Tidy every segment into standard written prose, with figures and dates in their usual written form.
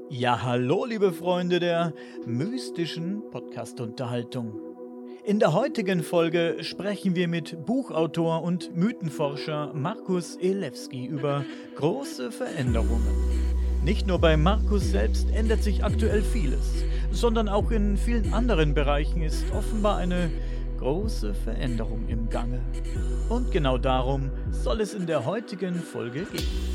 Ja, hallo, liebe Freunde der mystischen Podcast-Unterhaltung. In der heutigen Folge sprechen wir mit Buchautor und Mythenforscher Markus Elewski über große Veränderungen. Nicht nur bei Markus selbst ändert sich aktuell vieles, sondern auch in vielen anderen Bereichen ist offenbar eine große Veränderung im Gange. Und genau darum soll es in der heutigen Folge gehen.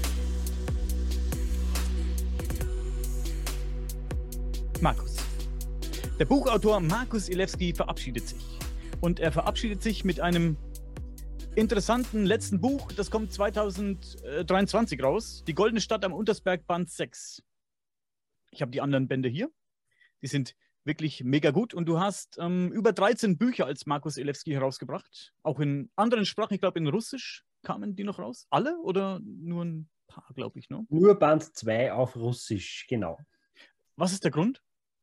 Markus. Der Buchautor Markus Elewski verabschiedet sich. Und er verabschiedet sich mit einem interessanten letzten Buch, das kommt 2023 raus. Die Goldene Stadt am Untersberg, Band 6. Ich habe die anderen Bände hier. Die sind wirklich mega gut. Und du hast über 13 Bücher als Markus Elewski herausgebracht. Auch in anderen Sprachen, ich glaube in Russisch kamen die noch raus. Alle oder nur ein paar, glaube ich, ne? Nur Band 2 auf Russisch, genau. Was ist der Grund?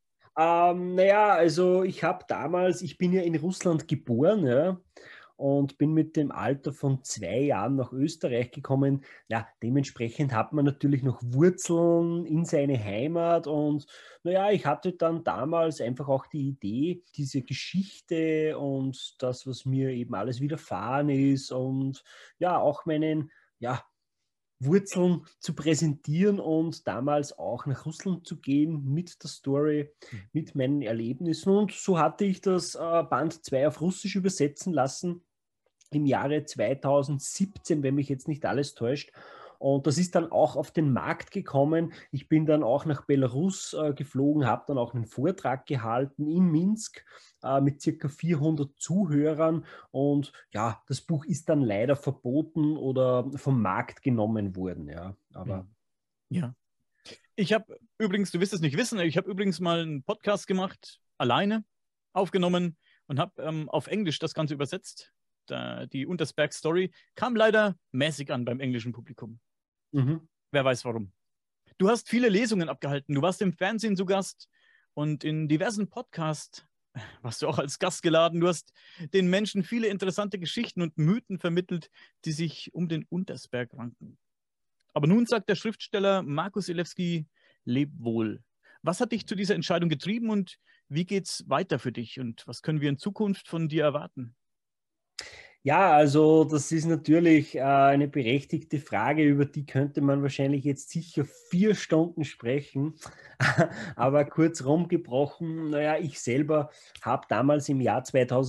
Also ich bin ja in Russland geboren, ja, und bin mit dem Alter von 2 Jahren nach Österreich gekommen. Ja, dementsprechend hat man natürlich noch Wurzeln in seine Heimat und ich hatte dann damals einfach auch die Idee, diese Geschichte und das, was mir eben alles widerfahren ist und ja, auch meinen, ja, Wurzeln zu präsentieren und damals auch nach Russland zu gehen mit der Story, mit meinen Erlebnissen. Und so hatte ich das Band 2 auf Russisch übersetzen lassen im Jahre 2017, wenn mich jetzt nicht alles täuscht. Und das ist dann auch auf den Markt gekommen. Ich bin dann auch nach Belarus geflogen, habe dann auch einen Vortrag gehalten in Minsk mit circa 400 Zuhörern. Und ja, das Buch ist dann leider verboten oder vom Markt genommen worden. Ja, aber Ja. Ich habe übrigens, du wirst es nicht wissen, ich habe übrigens mal einen Podcast gemacht, alleine aufgenommen und habe auf Englisch das Ganze übersetzt. Die Untersberg Story kam leider mäßig an beim englischen Publikum. Wer weiß warum. Du hast viele Lesungen abgehalten, du warst im Fernsehen zu Gast und in diversen Podcasts warst du auch als Gast geladen. Du hast den Menschen viele interessante Geschichten und Mythen vermittelt, die sich um den Untersberg ranken. Aber nun sagt der Schriftsteller Markus Elewski, leb wohl. Was hat dich zu dieser Entscheidung getrieben und wie geht's weiter für dich und was können wir in Zukunft von dir erwarten? ja, also das ist natürlich eine berechtigte Frage, über die könnte man wahrscheinlich jetzt sicher 4 Stunden sprechen. Aber kurz rumgebrochen, ich selber habe damals im Jahr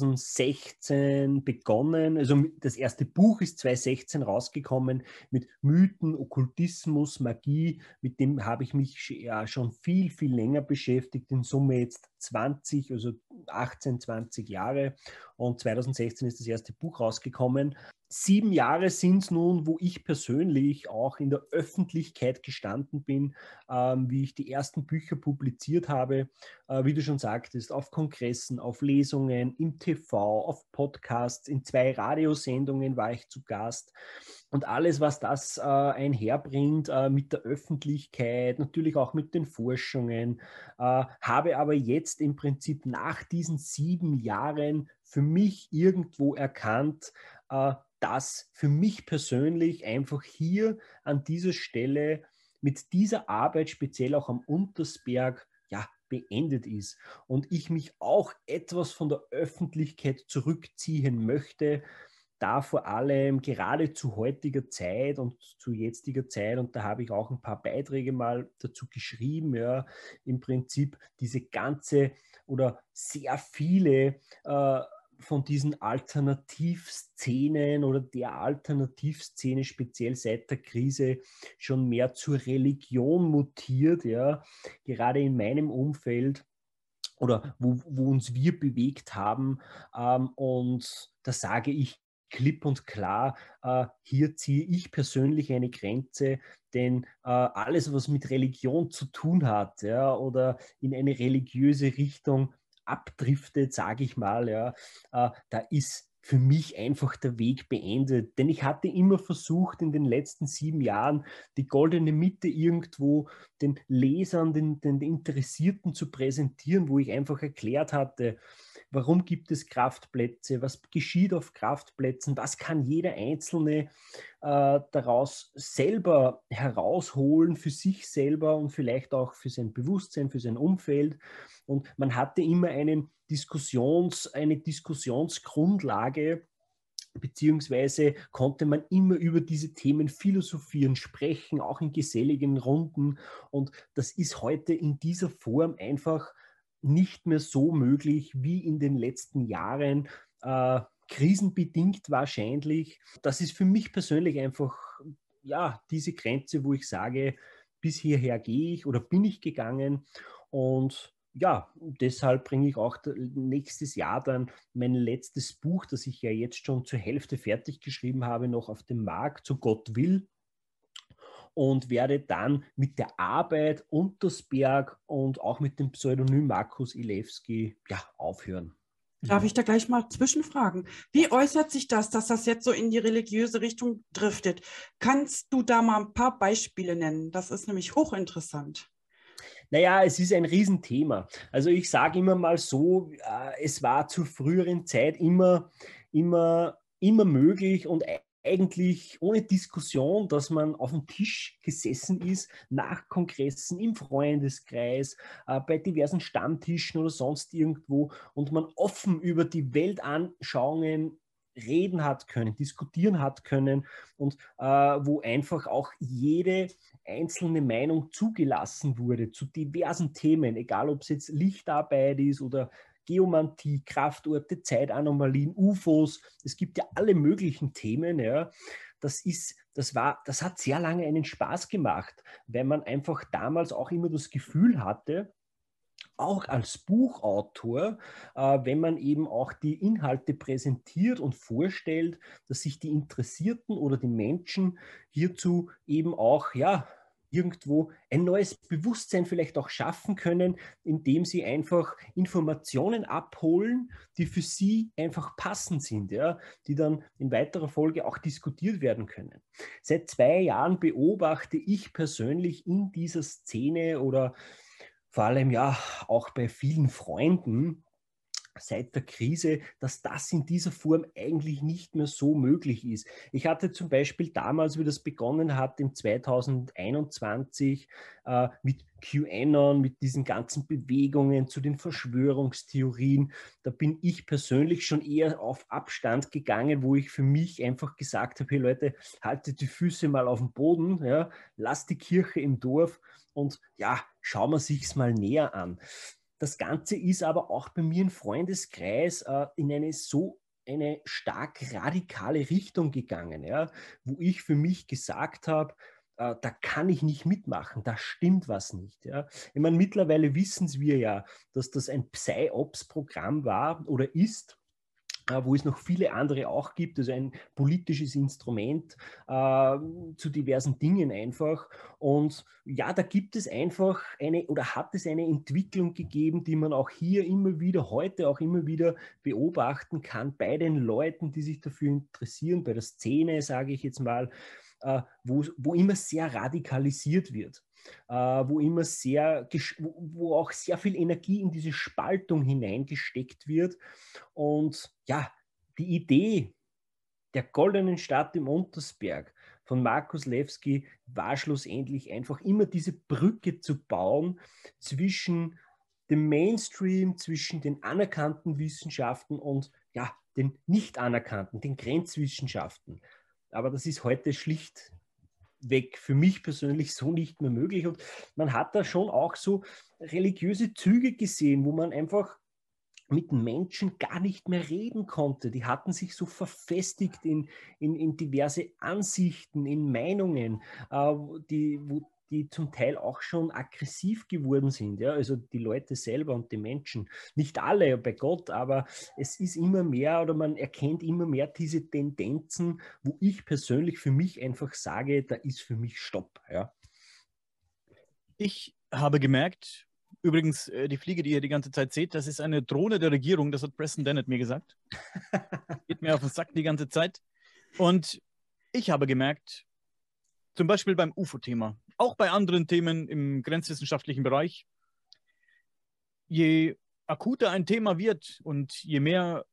2016 begonnen, also das erste Buch ist 2016 rausgekommen mit Mythen, Okkultismus, Magie, mit dem habe ich mich ja schon viel, viel länger beschäftigt, in Summe jetzt 20, also 18, 20 Jahre. Und 2016 ist das erste Buch rausgekommen. 7 Jahre sind es nun, wo ich persönlich auch in der Öffentlichkeit gestanden bin, wie ich die ersten Bücher publiziert habe, wie du schon sagtest, auf Kongressen, auf Lesungen, im TV, auf Podcasts, in 2 Radiosendungen war ich zu Gast. Und alles, was das einherbringt mit der Öffentlichkeit, natürlich auch mit den Forschungen, habe aber jetzt im Prinzip nach diesen 7 Jahren für mich irgendwo erkannt, dass für mich persönlich einfach hier an dieser Stelle mit dieser Arbeit, speziell auch am Untersberg, ja, beendet ist. Und ich mich auch etwas von der Öffentlichkeit zurückziehen möchte, da vor allem gerade zu heutiger Zeit und zu jetziger Zeit, und da habe ich auch ein paar Beiträge mal dazu geschrieben, ja, im Prinzip diese ganze oder sehr viele von diesen Alternativszenen oder der Alternativszene speziell seit der Krise schon mehr zur Religion mutiert, ja, gerade in meinem Umfeld oder wo uns wir bewegt haben. Und da sage ich klipp und klar, hier ziehe ich persönlich eine Grenze, denn alles, was mit Religion zu tun hat, ja, oder in eine religiöse Richtung abdriftet, sage ich mal, ja, da ist für mich einfach der Weg beendet. Denn ich hatte immer versucht, in den letzten 7 Jahren die goldene Mitte irgendwo den Lesern, den Interessierten zu präsentieren, wo ich einfach erklärt hatte, warum gibt es Kraftplätze, was geschieht auf Kraftplätzen, was kann jeder Einzelne daraus selber herausholen für sich selber und vielleicht auch für sein Bewusstsein, für sein Umfeld. Und man hatte immer eine Diskussionsgrundlage, beziehungsweise konnte man immer über diese Themen philosophieren, sprechen, auch in geselligen Runden. Und das ist heute in dieser Form einfach nicht mehr so möglich wie in den letzten Jahren, krisenbedingt wahrscheinlich. Das ist für mich persönlich einfach, ja, diese Grenze, wo ich sage, bis hierher gehe ich oder bin ich gegangen. Und ja, deshalb bringe ich auch nächstes Jahr dann mein letztes Buch, das ich ja jetzt schon zur Hälfte fertig geschrieben habe, noch auf den Markt, so Gott will, und werde dann mit der Arbeit Untersberg und auch mit dem Pseudonym Markus Ilewski aufhören. Darf ich da gleich mal zwischenfragen? Wie äußert sich das, dass das jetzt so in die religiöse Richtung driftet? Kannst du da mal ein paar Beispiele nennen? Das ist nämlich hochinteressant. Naja, es ist ein Riesenthema. Also ich sage immer mal so, es war zur früheren Zeit immer möglich und eigentlich ohne Diskussion, dass man auf dem Tisch gesessen ist, nach Kongressen, im Freundeskreis, bei diversen Stammtischen oder sonst irgendwo und man offen über die Weltanschauungen reden hat können, diskutieren hat können und wo einfach auch jede einzelne Meinung zugelassen wurde zu diversen Themen, egal ob es jetzt Lichtarbeit ist oder Geomantie, Kraftorte, Zeitanomalien, UFOs, es gibt ja alle möglichen Themen, ja. Das hat sehr lange einen Spaß gemacht, weil man einfach damals auch immer das Gefühl hatte, auch als Buchautor, wenn man eben auch die Inhalte präsentiert und vorstellt, dass sich die Interessierten oder die Menschen hierzu eben auch, irgendwo ein neues Bewusstsein vielleicht auch schaffen können, indem sie einfach Informationen abholen, die für sie einfach passend sind, ja, die dann in weiterer Folge auch diskutiert werden können. Seit 2 Jahren beobachte ich persönlich in dieser Szene oder vor allem auch bei vielen Freunden seit der Krise, dass das in dieser Form eigentlich nicht mehr so möglich ist. Ich hatte zum Beispiel damals, wie das begonnen hat, im 2021 mit QAnon, mit diesen ganzen Bewegungen zu den Verschwörungstheorien, da bin ich persönlich schon eher auf Abstand gegangen, wo ich für mich einfach gesagt habe, hey Leute, haltet die Füße mal auf den Boden, ja, lasst die Kirche im Dorf und schauen wir sich's mal näher an. Das Ganze ist aber auch bei mir im Freundeskreis in eine stark radikale Richtung gegangen, ja, wo ich für mich gesagt habe, da kann ich nicht mitmachen, da stimmt was nicht. Ja. Ich meine, mittlerweile wissen wir ja, dass das ein Psy-Ops-Programm war oder ist, wo es noch viele andere auch gibt, also ein politisches Instrument zu diversen Dingen einfach. Und da gibt es einfach hat es eine Entwicklung gegeben, die man auch hier heute auch immer wieder beobachten kann bei den Leuten, die sich dafür interessieren, bei der Szene, sage ich jetzt mal, wo immer sehr radikalisiert wird. Wo auch sehr viel Energie in diese Spaltung hineingesteckt wird. Und die Idee der goldenen Stadt im Untersberg von Markus Lewski war schlussendlich einfach immer diese Brücke zu bauen zwischen dem Mainstream, zwischen den anerkannten Wissenschaften und den nicht anerkannten, den Grenzwissenschaften. Aber das ist heute schlichtweg für mich persönlich so nicht mehr möglich. Und man hat da schon auch so religiöse Züge gesehen, wo man einfach mit Menschen gar nicht mehr reden konnte. Die hatten sich so verfestigt in diverse Ansichten, in Meinungen, die zum Teil auch schon aggressiv geworden sind. Ja? Also die Leute selber und die Menschen. Nicht alle, bei Gott, aber es ist immer mehr oder man erkennt immer mehr diese Tendenzen, wo ich persönlich für mich einfach sage, da ist für mich Stopp. Ja? Ich habe gemerkt, übrigens, die Fliege, die ihr die ganze Zeit seht, das ist eine Drohne der Regierung, das hat Preston Dennett mir gesagt. Geht mir auf den Sack die ganze Zeit. Und ich habe gemerkt, zum Beispiel beim UFO-Thema, auch bei anderen Themen im grenzwissenschaftlichen Bereich, je akuter ein Thema wird und je mehr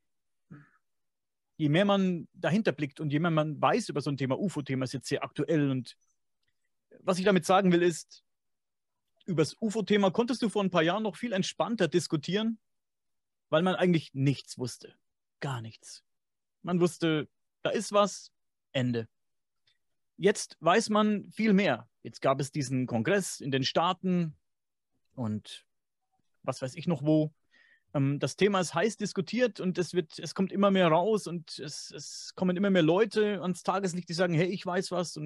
man dahinter blickt und je mehr man weiß über so ein Thema, UFO-Thema ist jetzt sehr aktuell. Und was ich damit sagen will, ist, über das UFO-Thema konntest du vor ein paar Jahren noch viel entspannter diskutieren, weil man eigentlich nichts wusste. Gar nichts. Man wusste, da ist was, Ende. Jetzt weiß man viel mehr. Jetzt gab es diesen Kongress in den Staaten und was weiß ich noch wo. Das Thema ist heiß diskutiert und es kommt immer mehr raus und es kommen immer mehr Leute ans Tageslicht, die sagen, hey, ich weiß was.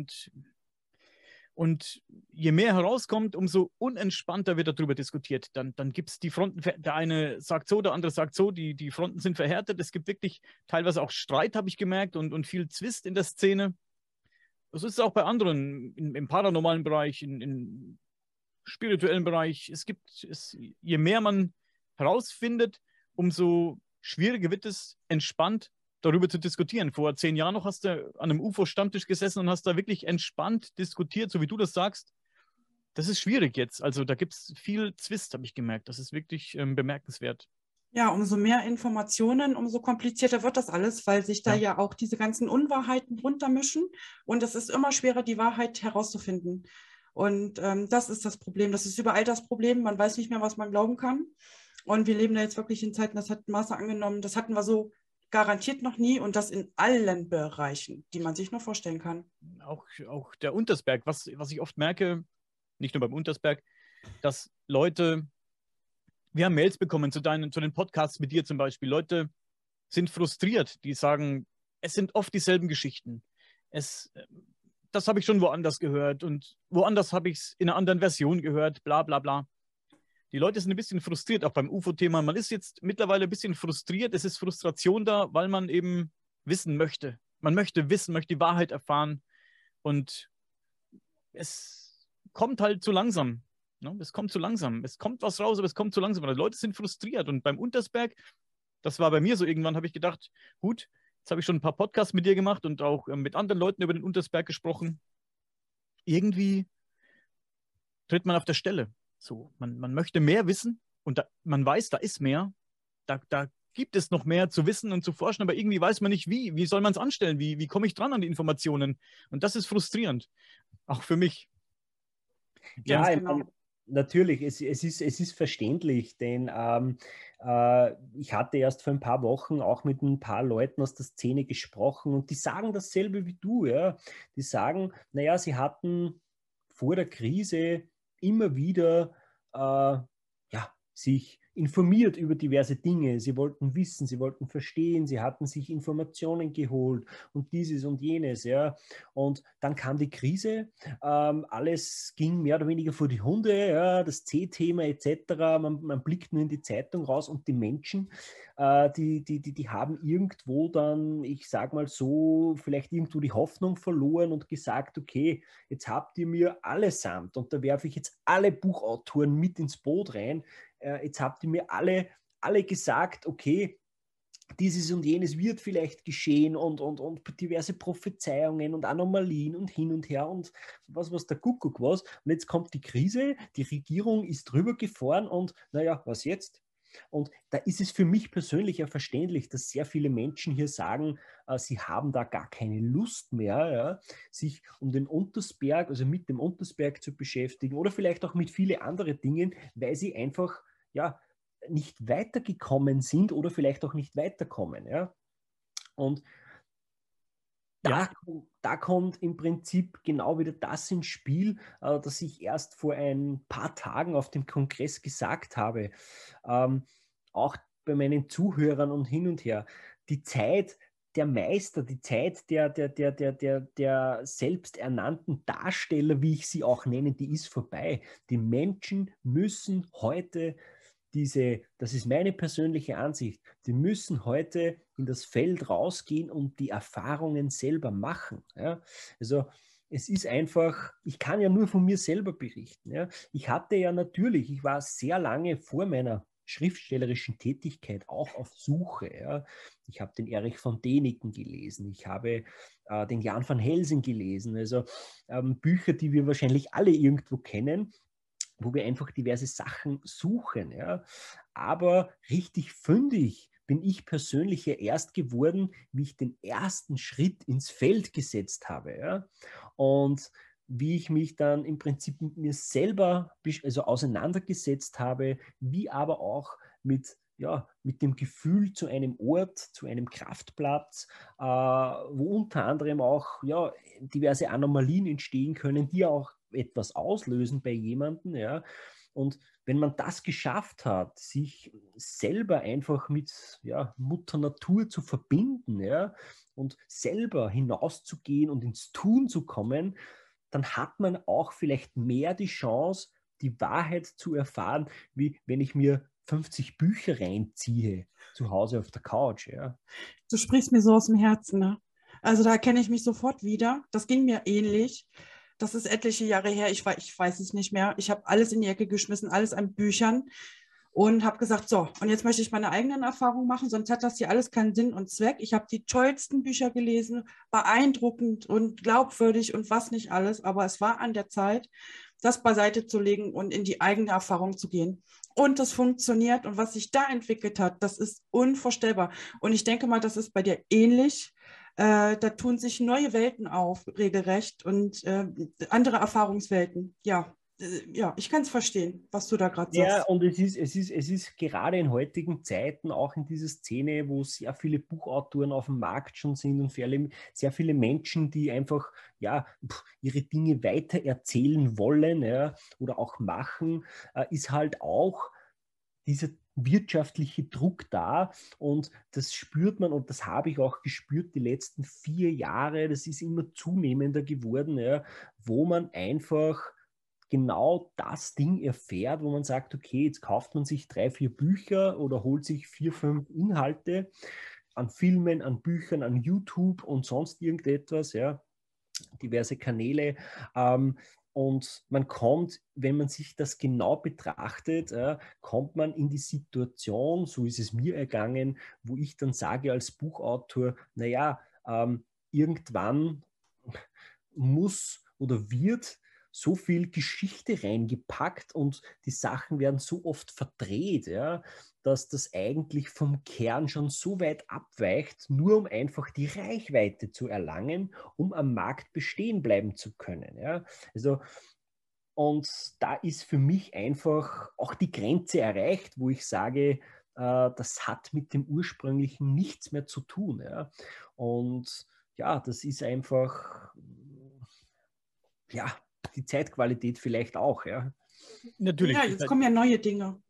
Und je mehr herauskommt, umso unentspannter wird darüber diskutiert. Dann gibt es die Fronten, der eine sagt so, der andere sagt so, die Fronten sind verhärtet. Es gibt wirklich teilweise auch Streit, habe ich gemerkt, und viel Zwist in der Szene. Das ist auch bei anderen, im paranormalen Bereich, im spirituellen Bereich. Je mehr man herausfindet, umso schwieriger wird es, entspannt darüber zu diskutieren. Vor 10 Jahren noch hast du an einem UFO-Stammtisch gesessen und hast da wirklich entspannt diskutiert, so wie du das sagst. Das ist schwierig jetzt. Also da gibt es viel Zwist, habe ich gemerkt. Das ist wirklich bemerkenswert. Ja, umso mehr Informationen, umso komplizierter wird das alles, weil sich da ja auch diese ganzen Unwahrheiten drunter mischen. Und es ist immer schwerer, die Wahrheit herauszufinden. Und das ist das Problem. Das ist überall das Problem. Man weiß nicht mehr, was man glauben kann. Und wir leben da jetzt wirklich in Zeiten, das hat Maße angenommen. Das hatten wir so garantiert noch nie und das in allen Bereichen, die man sich nur vorstellen kann. Auch der Untersberg, was ich oft merke, nicht nur beim Untersberg, dass Leute, wir haben Mails bekommen zu den Podcasts mit dir zum Beispiel, Leute sind frustriert, die sagen, es sind oft dieselben Geschichten. Das habe ich schon woanders gehört und woanders habe ich es in einer anderen Version gehört, bla bla bla. Die Leute sind ein bisschen frustriert, auch beim UFO-Thema. Man ist jetzt mittlerweile ein bisschen frustriert. Es ist Frustration da, weil man eben wissen möchte. Man möchte wissen, möchte die Wahrheit erfahren. Und es kommt halt zu langsam. Ne? Es kommt zu langsam. Es kommt was raus, aber es kommt zu langsam. Die Leute sind frustriert. Und beim Untersberg, das war bei mir so irgendwann, habe ich gedacht, gut, jetzt habe ich schon ein paar Podcasts mit dir gemacht und auch mit anderen Leuten über den Untersberg gesprochen. Irgendwie tritt man auf der Stelle. So, man möchte mehr wissen und man weiß, da ist mehr. Da gibt es noch mehr zu wissen und zu forschen, aber irgendwie weiß man nicht, wie. Wie soll man es anstellen? Wie komme ich dran an die Informationen? Und das ist frustrierend, auch für mich. Ja, genau. Natürlich, es ist verständlich, denn ich hatte erst vor ein paar Wochen auch mit ein paar Leuten aus der Szene gesprochen und die sagen dasselbe wie du. Ja? Die sagen, naja, sie hatten vor der Krise immer wieder sich informiert über diverse Dinge. Sie wollten wissen, sie wollten verstehen, sie hatten sich Informationen geholt und dieses und jenes. Ja. Und dann kam die Krise, alles ging mehr oder weniger vor die Hunde, ja, das C-Thema etc. Man blickt nur in die Zeitung raus und die Menschen, die haben irgendwo dann, ich sage mal so, vielleicht irgendwo die Hoffnung verloren und gesagt, okay, jetzt habt ihr mir allesamt, und da werfe ich jetzt alle Buchautoren mit ins Boot rein, jetzt habt ihr mir alle gesagt, okay, dieses und jenes wird vielleicht geschehen und diverse Prophezeiungen und Anomalien und hin und her und was der Kuckuck was. Und jetzt kommt die Krise, die Regierung ist drüber gefahren und naja, was jetzt? Und da ist es für mich persönlich ja verständlich, dass sehr viele Menschen hier sagen, sie haben da gar keine Lust mehr, ja, sich um den Untersberg, also mit dem Untersberg zu beschäftigen oder vielleicht auch mit vielen anderen Dingen, weil sie einfach ja nicht weitergekommen sind oder vielleicht auch nicht weiterkommen. Ja. Und da kommt im Prinzip genau wieder das ins Spiel, das ich erst vor ein paar Tagen auf dem Kongress gesagt habe. Auch bei meinen Zuhörern und hin und her. Die Zeit der Meister, die Zeit der selbsternannten Darsteller, wie ich sie auch nenne, die ist vorbei. Die Menschen müssen heute das ist meine persönliche Ansicht, die müssen heute in das Feld rausgehen und die Erfahrungen selber machen. Ja? Also es ist einfach, ich kann ja nur von mir selber berichten. Ja? Ich war sehr lange vor meiner schriftstellerischen Tätigkeit auch auf Suche. Ja? Ich habe den Erich von Däniken gelesen, ich habe den Jan van Helsing gelesen, also Bücher, die wir wahrscheinlich alle irgendwo kennen. wo wir einfach diverse Sachen suchen. Ja. Aber richtig fündig bin ich persönlich ja erst geworden, wie ich den ersten Schritt ins Feld gesetzt habe. Ja. Und wie ich mich dann im Prinzip mit mir selber also auseinandergesetzt habe, wie aber auch mit dem Gefühl zu einem Ort, zu einem Kraftplatz, wo unter anderem auch diverse Anomalien entstehen können, die auch etwas auslösen bei jemandem. Ja. Und wenn man das geschafft hat, sich selber einfach mit Mutter Natur zu verbinden, ja, und selber hinauszugehen und ins Tun zu kommen, dann hat man auch vielleicht mehr die Chance, die Wahrheit zu erfahren, wie wenn ich mir 50 Bücher reinziehe zu Hause auf der Couch. Ja. Du sprichst mir so aus dem Herzen, ne? Also da kenne ich mich sofort wieder. Das ging mir ähnlich. Das ist etliche Jahre her. Ich weiß es nicht mehr. Ich habe alles in die Ecke geschmissen, alles an Büchern und habe gesagt, so, und jetzt möchte ich meine eigenen Erfahrungen machen, sonst hat das hier alles keinen Sinn und Zweck. Ich habe die tollsten Bücher gelesen, beeindruckend und glaubwürdig und was nicht alles, aber es war an der Zeit, das beiseite zu legen und in die eigene Erfahrung zu gehen. Und das funktioniert und was sich da entwickelt hat, das ist unvorstellbar. Und ich denke mal, das ist bei dir ähnlich. Da tun sich neue Welten auf, regelrecht, und andere Erfahrungswelten. Ja, ich kann es verstehen, was du da gerade sagst. Ja, und es ist gerade in heutigen Zeiten, auch in dieser Szene, wo sehr viele Buchautoren auf dem Markt schon sind und sehr viele Menschen, die einfach ihre Dinge weiter erzählen wollen, ja, oder auch machen, ist halt auch dieser wirtschaftliche Druck da, und das spürt man, und das habe ich auch gespürt die letzten 4 Jahre, das ist immer zunehmender geworden, ja, wo man einfach genau das Ding erfährt, wo man sagt, okay, jetzt kauft man sich 3, 4 Bücher oder holt sich 4, 5 Inhalte an Filmen, an Büchern, an YouTube und sonst irgendetwas, ja, diverse Kanäle, und man kommt, wenn man sich das genau betrachtet, kommt man in die Situation, so ist es mir ergangen, wo ich dann sage als Buchautor, irgendwann muss oder wird so viel Geschichte reingepackt und die Sachen werden so oft verdreht, ja, dass das eigentlich vom Kern schon so weit abweicht, nur um einfach die Reichweite zu erlangen, um am Markt bestehen bleiben zu können. Ja. Also, und da ist für mich einfach auch die Grenze erreicht, wo ich sage, das hat mit dem Ursprünglichen nichts mehr zu tun. Ja. Und ja, das ist einfach, die Zeitqualität vielleicht auch. Ja. Natürlich. Ja, jetzt kommen ja neue Dinge,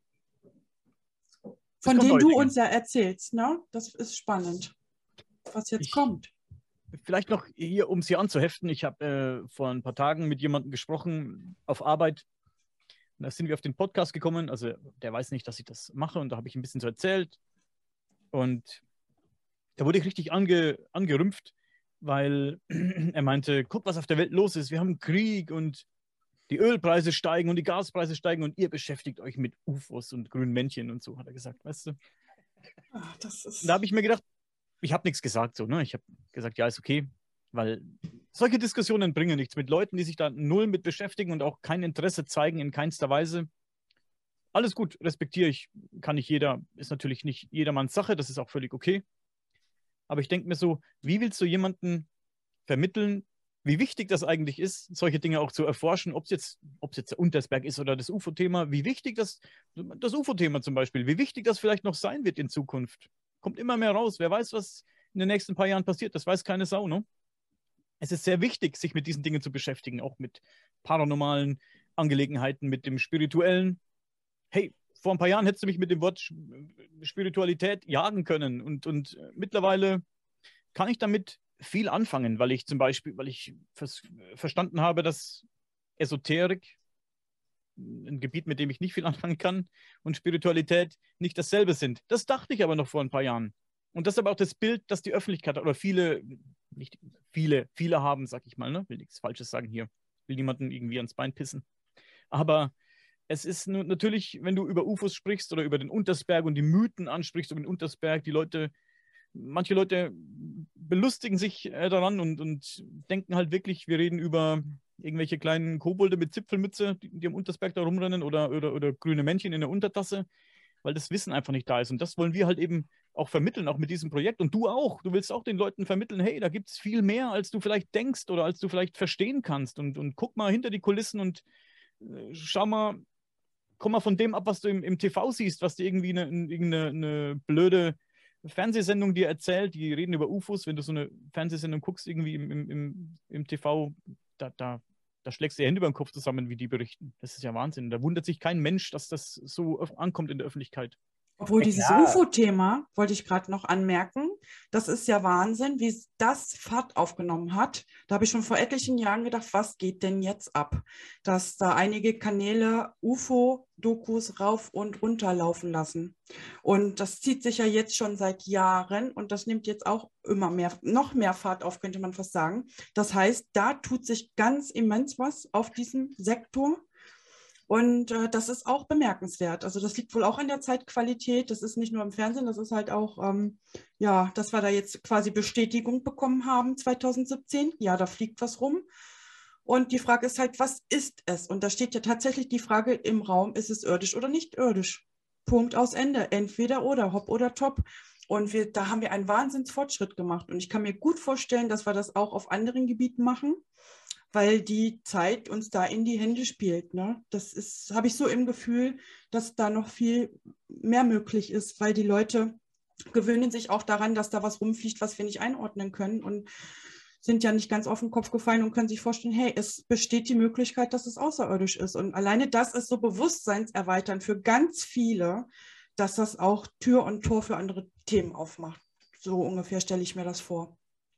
von denen du uns ja erzählst. Ne? Das ist spannend, was jetzt kommt. Vielleicht noch hier, um es hier anzuheften. Ich habe vor ein paar Tagen mit jemandem gesprochen auf Arbeit. Und da sind wir auf den Podcast gekommen. Also der weiß nicht, dass ich das mache. Und da habe ich ein bisschen so erzählt. Und da wurde ich richtig angerümpft, weil er meinte, guck, was auf der Welt los ist. Wir haben Krieg und die Ölpreise steigen und die Gaspreise steigen und ihr beschäftigt euch mit UFOs und grünen Männchen und so, hat er gesagt, weißt du. Ach, und da habe ich mir gedacht, ich habe nichts gesagt, so, ne? Ich habe gesagt, ja, ist okay, weil solche Diskussionen bringen nichts mit Leuten, die sich da null mit beschäftigen und auch kein Interesse zeigen in keinster Weise. Alles gut, respektiere ich, kann nicht jeder, ist natürlich nicht jedermanns Sache, das ist auch völlig okay. Aber ich denke mir so, wie willst du jemanden vermitteln, wie wichtig das eigentlich ist, solche Dinge auch zu erforschen, ob es jetzt der Untersberg ist oder das UFO-Thema, wie wichtig das UFO-Thema zum Beispiel, wie wichtig das vielleicht noch sein wird in Zukunft. Kommt immer mehr raus. Wer weiß, was in den nächsten paar Jahren passiert, das weiß keine Sau, ne? Es ist sehr wichtig, sich mit diesen Dingen zu beschäftigen, auch mit paranormalen Angelegenheiten, mit dem Spirituellen. Hey, vor ein paar Jahren hättest du mich mit dem Wort Spiritualität jagen können und mittlerweile kann ich damit viel anfangen, weil ich verstanden habe, dass Esoterik, ein Gebiet, mit dem ich nicht viel anfangen kann, und Spiritualität nicht dasselbe sind. Das dachte ich aber noch vor ein paar Jahren. Und das ist aber auch das Bild, das die Öffentlichkeit hat, oder viele haben, sag ich mal, ne? Will nichts Falsches sagen hier. Will niemanden irgendwie ans Bein pissen. Aber es ist natürlich, wenn du über UFOs sprichst oder über den Untersberg und die Mythen ansprichst über den Untersberg, manche Leute belustigen sich daran und denken halt wirklich, wir reden über irgendwelche kleinen Kobolde mit Zipfelmütze, die am Untersberg da rumrennen oder grüne Männchen in der Untertasse, weil das Wissen einfach nicht da ist. Und das wollen wir halt eben auch vermitteln, auch mit diesem Projekt. Und du auch. Du willst auch den Leuten vermitteln, hey, da gibt es viel mehr, als du vielleicht denkst oder als du vielleicht verstehen kannst. Und guck mal hinter die Kulissen und schau mal, komm mal von dem ab, was du im TV siehst, was dir irgendwie eine blöde Fernsehsendung dir erzählt, die reden über UFOs, wenn du so eine Fernsehsendung guckst, irgendwie im TV, da schlägst du die Hände über den Kopf zusammen, wie die berichten. Das ist ja Wahnsinn. Da wundert sich kein Mensch, dass das so ankommt in der Öffentlichkeit. Obwohl Ja, dieses klar. UFO-Thema, wollte ich gerade noch anmerken, das ist ja Wahnsinn, wie das Fahrt aufgenommen hat. Da habe ich schon vor etlichen Jahren gedacht, was geht denn jetzt ab? Dass da einige Kanäle UFO-Dokus rauf und runter laufen lassen. Und das zieht sich ja jetzt schon seit Jahren und das nimmt jetzt auch immer mehr, noch mehr Fahrt auf, könnte man fast sagen. Das heißt, da tut sich ganz immens was auf diesem Sektor. Und das ist auch bemerkenswert. Also das liegt wohl auch an der Zeitqualität. Das ist nicht nur im Fernsehen, das ist halt auch, ja, dass wir da jetzt quasi Bestätigung bekommen haben 2017. Ja, da fliegt was rum. Und die Frage ist halt, was ist es? Und da steht ja tatsächlich die Frage im Raum, ist es irdisch oder nicht irdisch? Punkt aus Ende. Entweder oder, hopp oder top. Und da haben wir einen Wahnsinnsfortschritt gemacht. Und ich kann mir gut vorstellen, dass wir das auch auf anderen Gebieten machen, weil die Zeit uns da in die Hände spielt. Ne? Das ist, habe ich so im Gefühl, dass da noch viel mehr möglich ist, weil die Leute gewöhnen sich auch daran, dass da was rumfliegt, was wir nicht einordnen können und sind ja nicht ganz auf den Kopf gefallen und können sich vorstellen, hey, es besteht die Möglichkeit, dass es außerirdisch ist. Und alleine das ist so bewusstseinserweiternd für ganz viele, dass das auch Tür und Tor für andere Themen aufmacht. So ungefähr stelle ich mir das vor.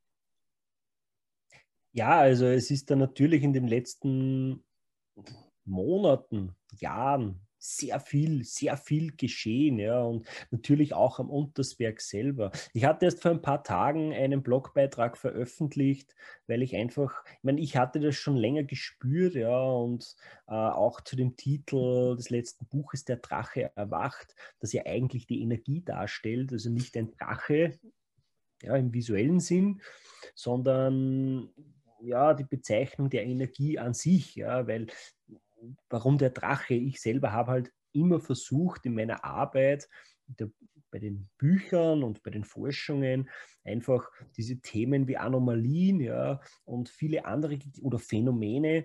Ja, also es ist da natürlich in den letzten Monaten, Jahren sehr viel geschehen, ja, und natürlich auch am Untersberg selber. Ich hatte erst vor ein paar Tagen einen Blogbeitrag veröffentlicht, weil ich einfach, ich meine, ich hatte das schon länger gespürt, ja, und auch zu dem Titel des letzten Buches, Der Drache erwacht, das ja eigentlich die Energie darstellt, also nicht ein Drache, ja, im visuellen Sinn, sondern ja, die Bezeichnung der Energie an sich, ja, weil warum der Drache? Ich selber habe halt immer versucht in meiner Arbeit, bei den Büchern und bei den Forschungen einfach diese Themen wie Anomalien, ja, und viele andere oder Phänomene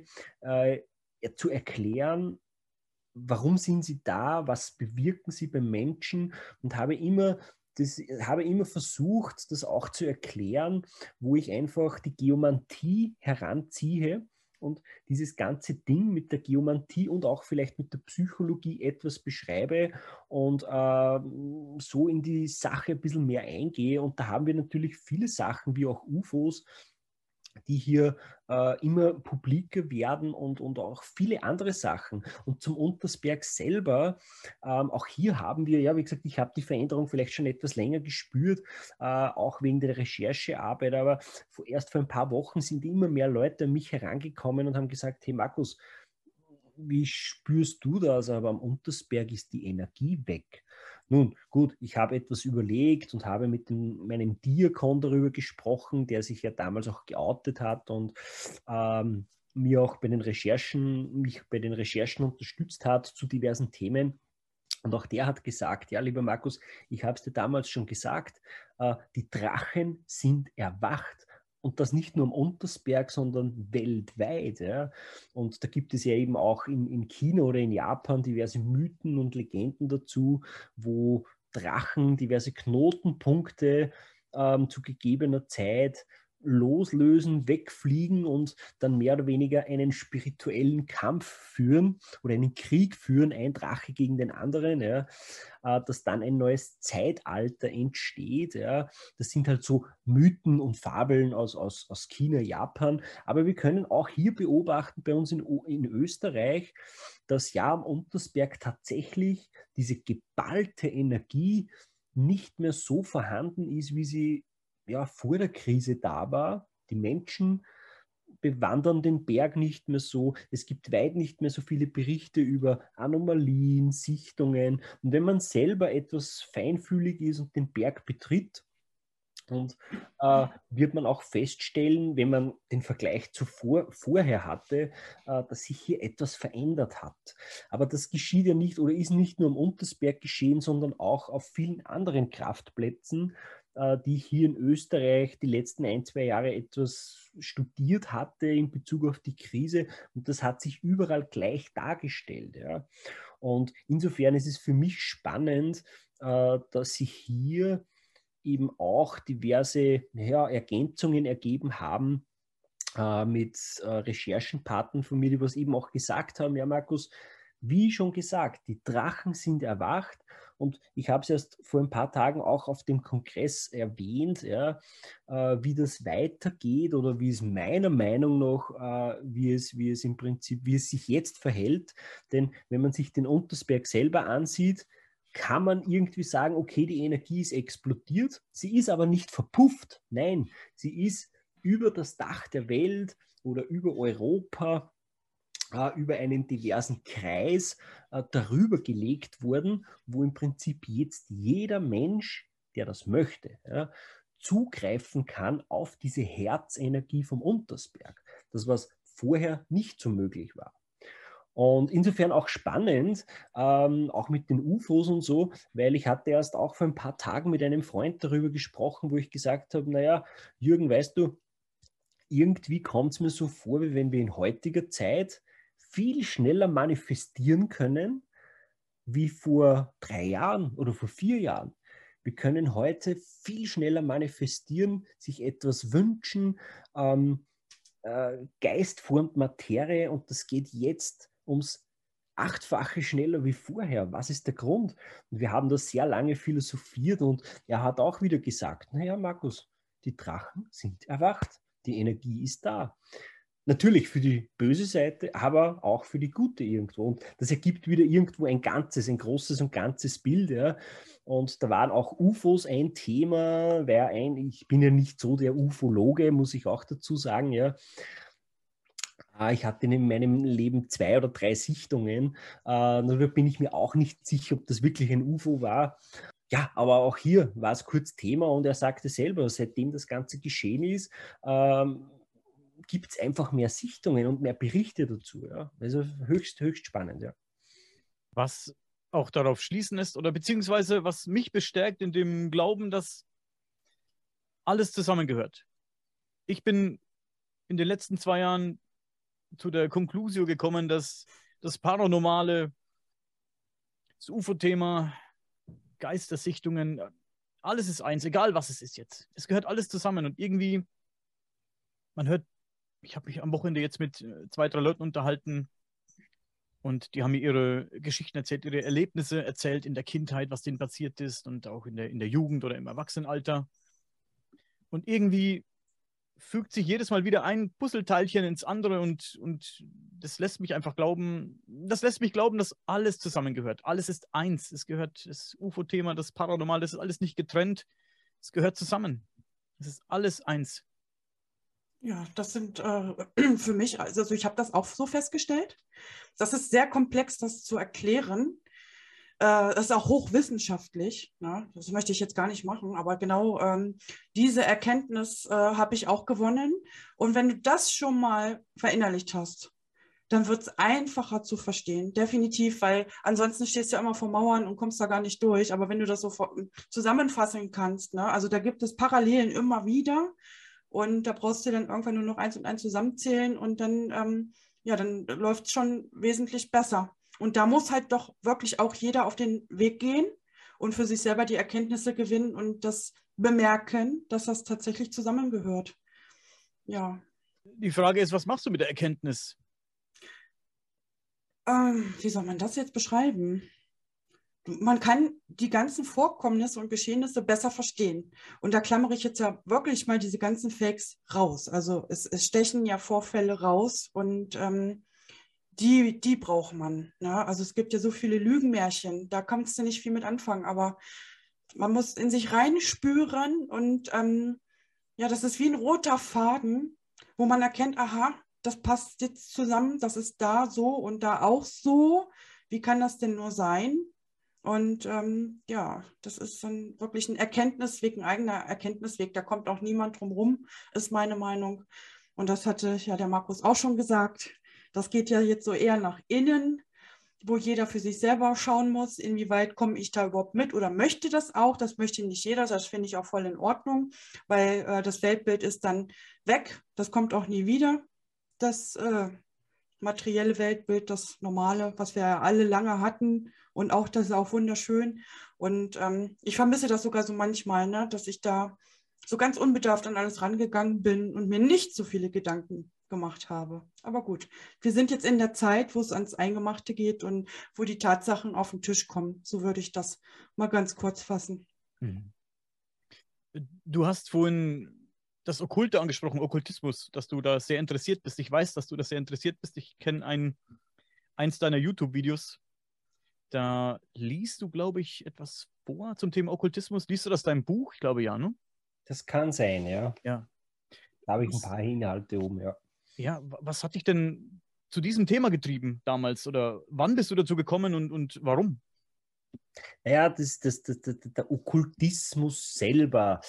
zu erklären. Warum sind sie da? Was bewirken sie beim Menschen? Und habe immer versucht, das auch zu erklären, wo ich einfach die Geomantie heranziehe und dieses ganze Ding mit der Geomantie und auch vielleicht mit der Psychologie etwas beschreibe und so in die Sache ein bisschen mehr eingehe. Und da haben wir natürlich viele Sachen wie auch UFOs, die hier immer publiker werden und auch viele andere Sachen. Und zum Untersberg selber, auch hier haben wir, ja, wie gesagt, ich habe die Veränderung vielleicht schon etwas länger gespürt, auch wegen der Recherchearbeit, aber erst vor ein paar Wochen sind immer mehr Leute an mich herangekommen und haben gesagt, hey Markus, wie spürst du das? Aber am Untersberg ist die Energie weg. Nun, gut, ich habe etwas überlegt und habe mit meinem Diakon darüber gesprochen, der sich ja damals auch geoutet hat und mich bei den Recherchen unterstützt hat zu diversen Themen. Und auch der hat gesagt, ja, lieber Markus, ich habe es dir damals schon gesagt, die Drachen sind erwacht. Und das nicht nur am Untersberg, sondern weltweit. Ja. Und da gibt es ja eben auch in China oder in Japan diverse Mythen und Legenden dazu, wo Drachen diverse Knotenpunkte zu gegebener Zeit loslösen, wegfliegen und dann mehr oder weniger einen spirituellen Kampf führen oder einen Krieg führen, ein Drache gegen den anderen, ja, dass dann ein neues Zeitalter entsteht. Ja. Das sind halt so Mythen und Fabeln aus China, Japan. Aber wir können auch hier beobachten, bei uns in Österreich, dass ja am Untersberg tatsächlich diese geballte Energie nicht mehr so vorhanden ist, wie sie ja vor der Krise da war. Die Menschen bewandern den Berg nicht mehr so. Es gibt weit nicht mehr so viele Berichte über Anomalien, Sichtungen. Und wenn man selber etwas feinfühlig ist und den Berg betritt, Und wird man auch feststellen, wenn man den Vergleich vorher hatte, dass sich hier etwas verändert hat. Aber das geschieht ja nicht oder ist nicht nur am Untersberg geschehen, sondern auch auf vielen anderen Kraftplätzen, die ich hier in Österreich die letzten 1, 2 Jahre etwas studiert hatte in Bezug auf die Krise. Und das hat sich überall gleich dargestellt. Ja. Und insofern ist es für mich spannend, dass sich hier eben auch diverse Ergänzungen ergeben haben mit Recherchenpartnern von mir, die was eben auch gesagt haben, ja Markus, wie schon gesagt, die Drachen sind erwacht und ich habe es erst vor ein paar Tagen auch auf dem Kongress erwähnt, ja, wie das weitergeht oder wie es meiner Meinung nach, wie es im Prinzip, wie es sich jetzt verhält, denn wenn man sich den Untersberg selber ansieht, kann man irgendwie sagen, okay, die Energie ist explodiert, sie ist aber nicht verpufft. Nein, sie ist über das Dach der Welt oder über Europa, über einen diversen Kreis darüber gelegt worden, wo im Prinzip jetzt jeder Mensch, der das möchte, ja, zugreifen kann auf diese Herzenergie vom Untersberg. Das, was vorher nicht so möglich war. Und insofern auch spannend, auch mit den UFOs und so, weil ich hatte erst auch vor ein paar Tagen mit einem Freund darüber gesprochen, wo ich gesagt habe, naja, Jürgen, weißt du, irgendwie kommt es mir so vor, wie wenn wir in heutiger Zeit viel schneller manifestieren können, wie vor 3 Jahren oder vor 4 Jahren. Wir können heute viel schneller manifestieren, sich etwas wünschen, Geist formt Materie und das geht jetzt ums 8-fache schneller wie vorher. Was ist der Grund? Und wir haben das sehr lange philosophiert und er hat auch wieder gesagt, naja, Markus, die Drachen sind erwacht, die Energie ist da. Natürlich für die böse Seite, aber auch für die gute irgendwo. Und das ergibt wieder irgendwo ein Ganzes, ein großes und ganzes Bild. Ja. Und da waren auch UFOs ein Thema, ich bin ja nicht so der Ufologe, muss ich auch dazu sagen, ja. Ich hatte in meinem Leben 2 oder 3 Sichtungen. Darüber bin ich mir auch nicht sicher, ob das wirklich ein UFO war. Ja, aber auch hier war es kurz Thema und er sagte selber, seitdem das Ganze geschehen ist, gibt es einfach mehr Sichtungen und mehr Berichte dazu. Ja. Also höchst, höchst spannend, ja. Was auch darauf schließen lässt oder beziehungsweise was mich bestärkt in dem Glauben, dass alles zusammengehört. Ich bin in den letzten 2 Jahren zu der Konklusio gekommen, dass das Paranormale, das UFO-Thema, Geistersichtungen, alles ist eins, egal was es ist jetzt. Es gehört alles zusammen und irgendwie, man hört, ich habe mich am Wochenende jetzt mit 2, 3 Leuten unterhalten und die haben mir ihre Geschichten erzählt, ihre Erlebnisse erzählt in der Kindheit, was denen passiert ist und auch in der Jugend oder im Erwachsenenalter. Und irgendwie fügt sich jedes Mal wieder ein Puzzleteilchen ins andere und das lässt mich einfach glauben, dass alles zusammengehört. Alles ist eins. Es gehört das UFO-Thema, das Paranormal, das ist alles nicht getrennt. Es gehört zusammen. Es ist alles eins. Ja, das sind für mich, also ich habe das auch so festgestellt. Das ist sehr komplex, das zu erklären. Das ist auch hochwissenschaftlich. Ne? Das möchte ich jetzt gar nicht machen, aber genau diese Erkenntnis habe ich auch gewonnen. Und wenn du das schon mal verinnerlicht hast, dann wird es einfacher zu verstehen. Definitiv, weil ansonsten stehst du ja immer vor Mauern und kommst da gar nicht durch. Aber wenn du das so zusammenfassen kannst, ne? Also da gibt es Parallelen immer wieder. Und da brauchst du dann irgendwann nur noch 1 und 1 zusammenzählen und dann, dann läuft es schon wesentlich besser. Und da muss halt doch wirklich auch jeder auf den Weg gehen und für sich selber die Erkenntnisse gewinnen und das bemerken, dass das tatsächlich zusammengehört. Ja. Die Frage ist, was machst du mit der Erkenntnis? Wie soll man das jetzt beschreiben? Man kann die ganzen Vorkommnisse und Geschehnisse besser verstehen. Und da klammere ich jetzt ja wirklich mal diese ganzen Fakes raus. Also es stechen ja Vorfälle raus und die braucht man. Ne? Also es gibt ja so viele Lügenmärchen, da kannst du nicht viel mit anfangen, aber man muss in sich reinspüren und das ist wie ein roter Faden, wo man erkennt, aha, das passt jetzt zusammen, das ist da so und da auch so. Wie kann das denn nur sein? Und ja, das ist dann wirklich ein Erkenntnisweg, ein eigener Erkenntnisweg. Da kommt auch niemand drum rum, ist meine Meinung. Und das hatte ja der Markus auch schon gesagt. Das geht ja jetzt so eher nach innen, wo jeder für sich selber schauen muss, inwieweit komme ich da überhaupt mit oder möchte das auch. Das möchte nicht jeder, das finde ich auch voll in Ordnung, weil das Weltbild ist dann weg. Das kommt auch nie wieder. Das materielle Weltbild, das normale, was wir ja alle lange hatten und auch das ist auch wunderschön. Und ich vermisse das sogar so manchmal, ne, dass ich da so ganz unbedarft an alles rangegangen bin und mir nicht so viele Gedanken gemacht habe. Aber gut, wir sind jetzt in der Zeit, wo es ans Eingemachte geht und wo die Tatsachen auf den Tisch kommen. So würde ich das mal ganz kurz fassen. Mhm. Du hast vorhin das Okkulte angesprochen, Okkultismus, dass du da sehr interessiert bist. Ich weiß, dass du da sehr interessiert bist. Ich kenne eins deiner YouTube-Videos. Da liest du, glaube ich, etwas vor zum Thema Okkultismus. Liest du das dein Buch? Ich glaube ja, ne? Das kann sein, ja. Ja. Da habe ich ein paar Inhalte oben, ja. Ja, was hat dich denn zu diesem Thema getrieben damals? Oder wann bist du dazu gekommen und warum? Ja, der Okkultismus selber.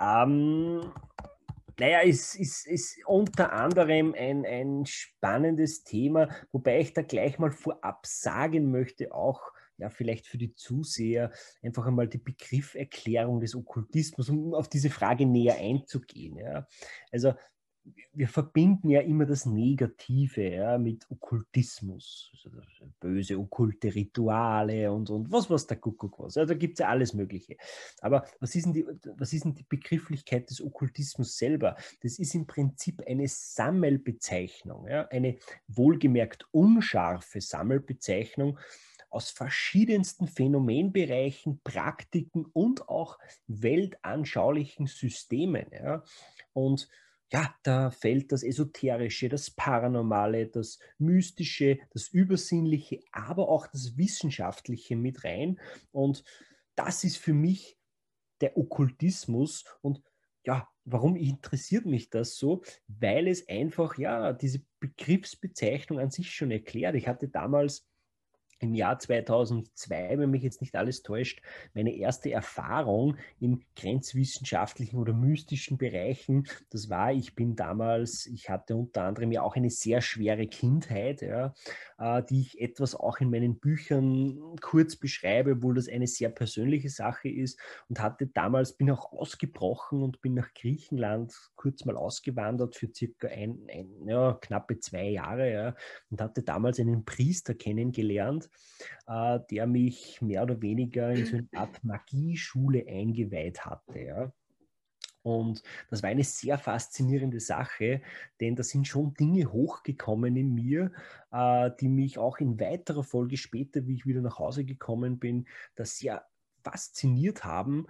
Naja, ist unter anderem ein spannendes Thema, wobei ich da gleich mal vorab sagen möchte, auch ja, vielleicht für die Zuseher, einfach einmal die Begrifferklärung des Okkultismus, um auf diese Frage näher einzugehen. Ja. Also wir verbinden ja immer das Negative, ja, mit Okkultismus, also böse okkulte Rituale und was der Kuckuck was. Ja, da gibt es ja alles Mögliche. Aber was ist denn die Begrifflichkeit des Okkultismus selber? Das ist im Prinzip eine Sammelbezeichnung, ja, eine wohlgemerkt unscharfe Sammelbezeichnung aus verschiedensten Phänomenbereichen, Praktiken und auch weltanschaulichen Systemen. Ja. Und ja, da fällt das Esoterische, das Paranormale, das Mystische, das Übersinnliche, aber auch das Wissenschaftliche mit rein. Und das ist für mich der Okkultismus. Und ja, warum interessiert mich das so? Weil es einfach, ja, diese Begriffsbezeichnung an sich schon erklärt. Ich hatte damals im Jahr 2002, wenn mich jetzt nicht alles täuscht, meine erste Erfahrung in grenzwissenschaftlichen oder mystischen Bereichen. Das war, ich hatte unter anderem ja auch eine sehr schwere Kindheit, ja, die ich etwas auch in meinen Büchern kurz beschreibe, obwohl das eine sehr persönliche Sache ist und bin auch ausgebrochen und bin nach Griechenland kurz mal ausgewandert für circa knappe 2 Jahre, ja, und hatte damals einen Priester kennengelernt, der mich mehr oder weniger in so eine Art Magieschule eingeweiht hatte. Ja. Und das war eine sehr faszinierende Sache, denn da sind schon Dinge hochgekommen in mir, die mich auch in weiterer Folge später, wie ich wieder nach Hause gekommen bin, das sehr fasziniert haben,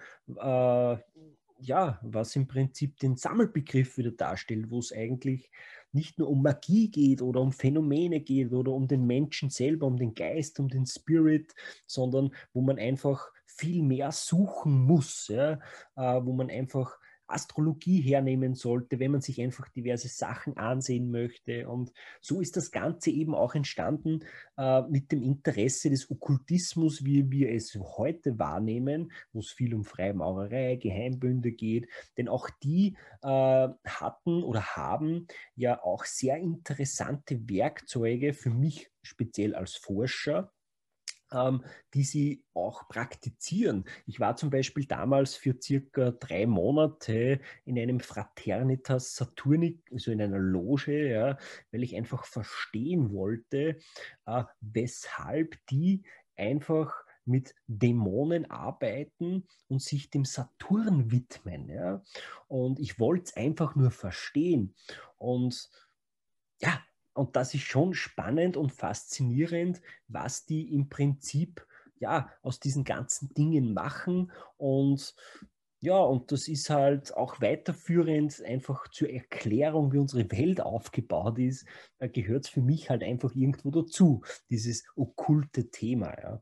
ja, was im Prinzip den Sammelbegriff wieder darstellt, wo es eigentlich nicht nur um Magie geht oder um Phänomene geht oder um den Menschen selber, um den Geist, um den Spirit, sondern wo man einfach viel mehr suchen muss, ja, wo man einfach Astrologie hernehmen sollte, wenn man sich einfach diverse Sachen ansehen möchte. Und so ist das Ganze eben auch entstanden mit dem Interesse des Okkultismus, wie wir es heute wahrnehmen, wo es viel um Freimaurerei, Geheimbünde geht. Denn auch die hatten oder haben ja auch sehr interessante Werkzeuge für mich speziell als Forscher, die sie auch praktizieren. Ich war zum Beispiel damals für circa 3 Monate in einem Fraternitas Saturni, also in einer Loge, ja, weil ich einfach verstehen wollte, weshalb die einfach mit Dämonen arbeiten und sich dem Saturn widmen. Ja? Und ich wollte es einfach nur verstehen. Und ja, und das ist schon spannend und faszinierend, was die im Prinzip ja aus diesen ganzen Dingen machen. Und ja, und das ist halt auch weiterführend einfach zur Erklärung, wie unsere Welt aufgebaut ist, gehört es für mich halt einfach irgendwo dazu, dieses okkulte Thema. Ja.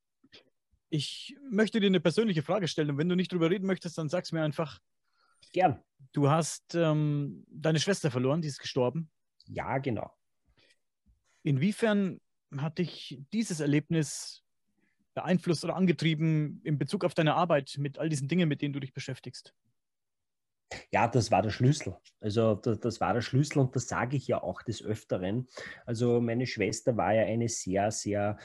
Ich möchte dir eine persönliche Frage stellen und wenn du nicht drüber reden möchtest, dann sag's mir einfach. Gern. Du hast deine Schwester verloren, die ist gestorben. Ja, genau. Inwiefern hat dich dieses Erlebnis beeinflusst oder angetrieben in Bezug auf deine Arbeit mit all diesen Dingen, mit denen du dich beschäftigst? Ja, das war der Schlüssel. Also das war der Schlüssel und das sage ich ja auch des Öfteren. Also meine Schwester war ja eine sehr, sehr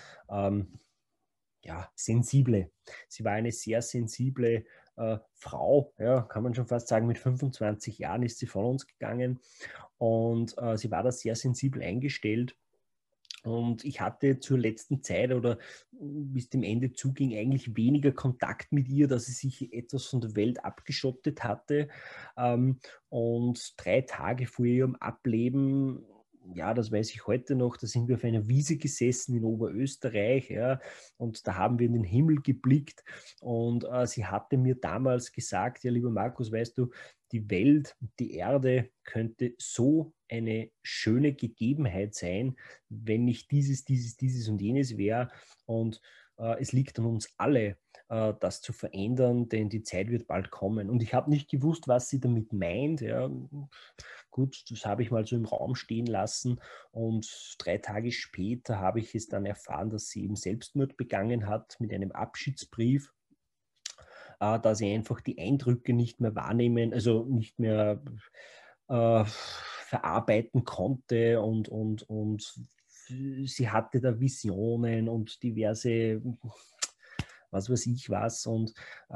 sensible. Sie war eine sehr sensible Frau, ja, kann man schon fast sagen, mit 25 Jahren ist sie von uns gegangen und sie war da sehr sensibel eingestellt. Und ich hatte zur letzten Zeit oder bis dem Ende zuging eigentlich weniger Kontakt mit ihr, dass sie sich etwas von der Welt abgeschottet hatte. Und 3 Tage vor ihrem Ableben, ja, das weiß ich heute noch, da sind wir auf einer Wiese gesessen in Oberösterreich, ja, und da haben wir in den Himmel geblickt und sie hatte mir damals gesagt, ja, lieber Markus, weißt du, die Welt, die Erde könnte so eine schöne Gegebenheit sein, wenn nicht dieses und jenes wäre. Und es liegt an uns alle, das zu verändern, denn die Zeit wird bald kommen. Und ich habe nicht gewusst, was sie damit meint. Ja. Gut, das habe ich mal so im Raum stehen lassen. Und 3 Tage später habe ich es dann erfahren, dass sie eben Selbstmord begangen hat mit einem Abschiedsbrief, da sie einfach die Eindrücke nicht mehr wahrnehmen, also nicht mehr verarbeiten konnte und sie hatte da Visionen und diverse, was weiß ich was und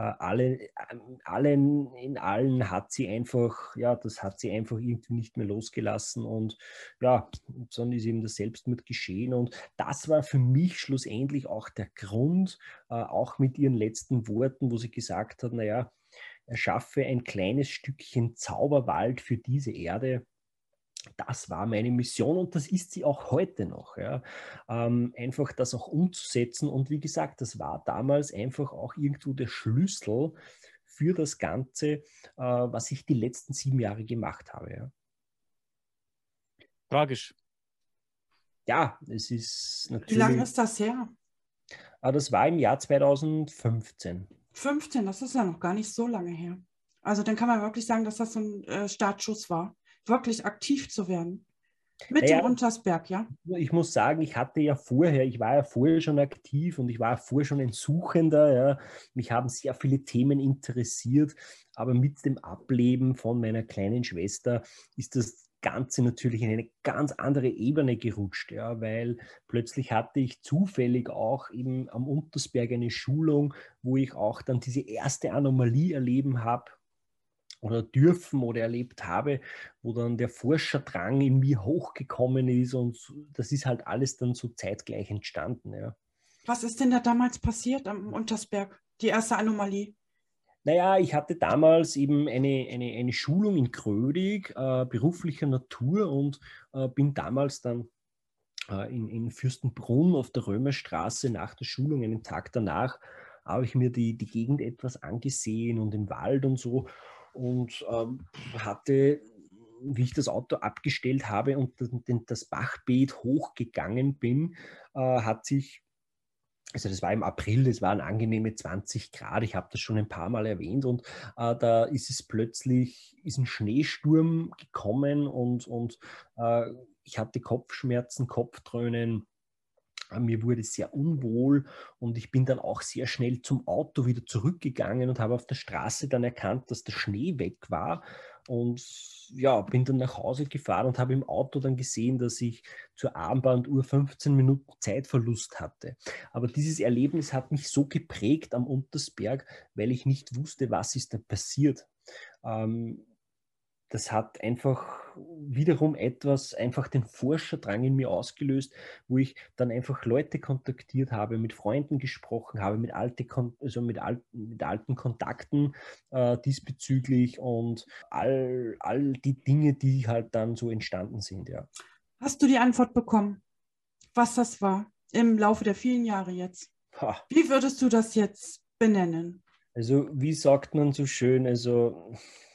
in allen hat sie einfach, ja, das hat sie einfach irgendwie nicht mehr losgelassen und ja, dann ist eben das Selbstmord geschehen und das war für mich schlussendlich auch der Grund, auch mit ihren letzten Worten, wo sie gesagt hat, naja, erschaffe ein kleines Stückchen Zauberwald für diese Erde. Das war meine Mission und das ist sie auch heute noch. Ja. Einfach das auch umzusetzen und wie gesagt, das war damals einfach auch irgendwo der Schlüssel für das Ganze, was ich die letzten 7 Jahre gemacht habe. Ja. Tragisch. Ja, es ist natürlich... Wie lange ist das her? Das war im Jahr 2015. 15, das ist ja noch gar nicht so lange her. Also dann kann man wirklich sagen, dass das so ein Startschuss war, wirklich aktiv zu werden. Mit dem Untersberg, ja? Ich muss sagen, ich war ja vorher schon aktiv und ich war vorher schon ein Suchender. Ja. Mich haben sehr viele Themen interessiert, aber mit dem Ableben von meiner kleinen Schwester ist das Ganze natürlich in eine ganz andere Ebene gerutscht, ja, weil plötzlich hatte ich zufällig auch eben am Untersberg eine Schulung, wo ich auch dann diese erste Anomalie erleben habe oder dürfen oder erlebt habe, wo dann der Forscherdrang in mir hochgekommen ist und das ist halt alles dann so zeitgleich entstanden. Ja. Was ist denn da damals passiert am Untersberg? Die erste Anomalie? Naja, ich hatte damals eben eine Schulung in Grödig, beruflicher Natur und bin damals dann in Fürstenbrunn auf der Römerstraße nach der Schulung, einen Tag danach, habe ich mir die Gegend etwas angesehen und den Wald und so und hatte, wie ich das Auto abgestellt habe und das Bachbeet hochgegangen bin, hat sich, also das war im April, das waren angenehme 20 Grad, ich habe das schon ein paar Mal erwähnt und da ist es plötzlich, ist ein Schneesturm gekommen und ich hatte Kopfschmerzen, Kopfdröhnen, mir wurde sehr unwohl und ich bin dann auch sehr schnell zum Auto wieder zurückgegangen und habe auf der Straße dann erkannt, dass der Schnee weg war und ja, bin dann nach Hause gefahren und habe im Auto dann gesehen, dass ich zur Armbanduhr 15 Minuten Zeitverlust hatte. Aber dieses Erlebnis hat mich so geprägt am Untersberg, weil ich nicht wusste, was ist da passiert. Das hat einfach wiederum einfach den Forscherdrang in mir ausgelöst, wo ich dann einfach Leute kontaktiert habe, mit Freunden gesprochen habe, mit alten Kontakten diesbezüglich und all die Dinge, die halt dann so entstanden sind. Ja. Hast du die Antwort bekommen, was das war im Laufe der vielen Jahre jetzt? Ha. Wie würdest du das jetzt benennen? Also wie sagt man so schön, also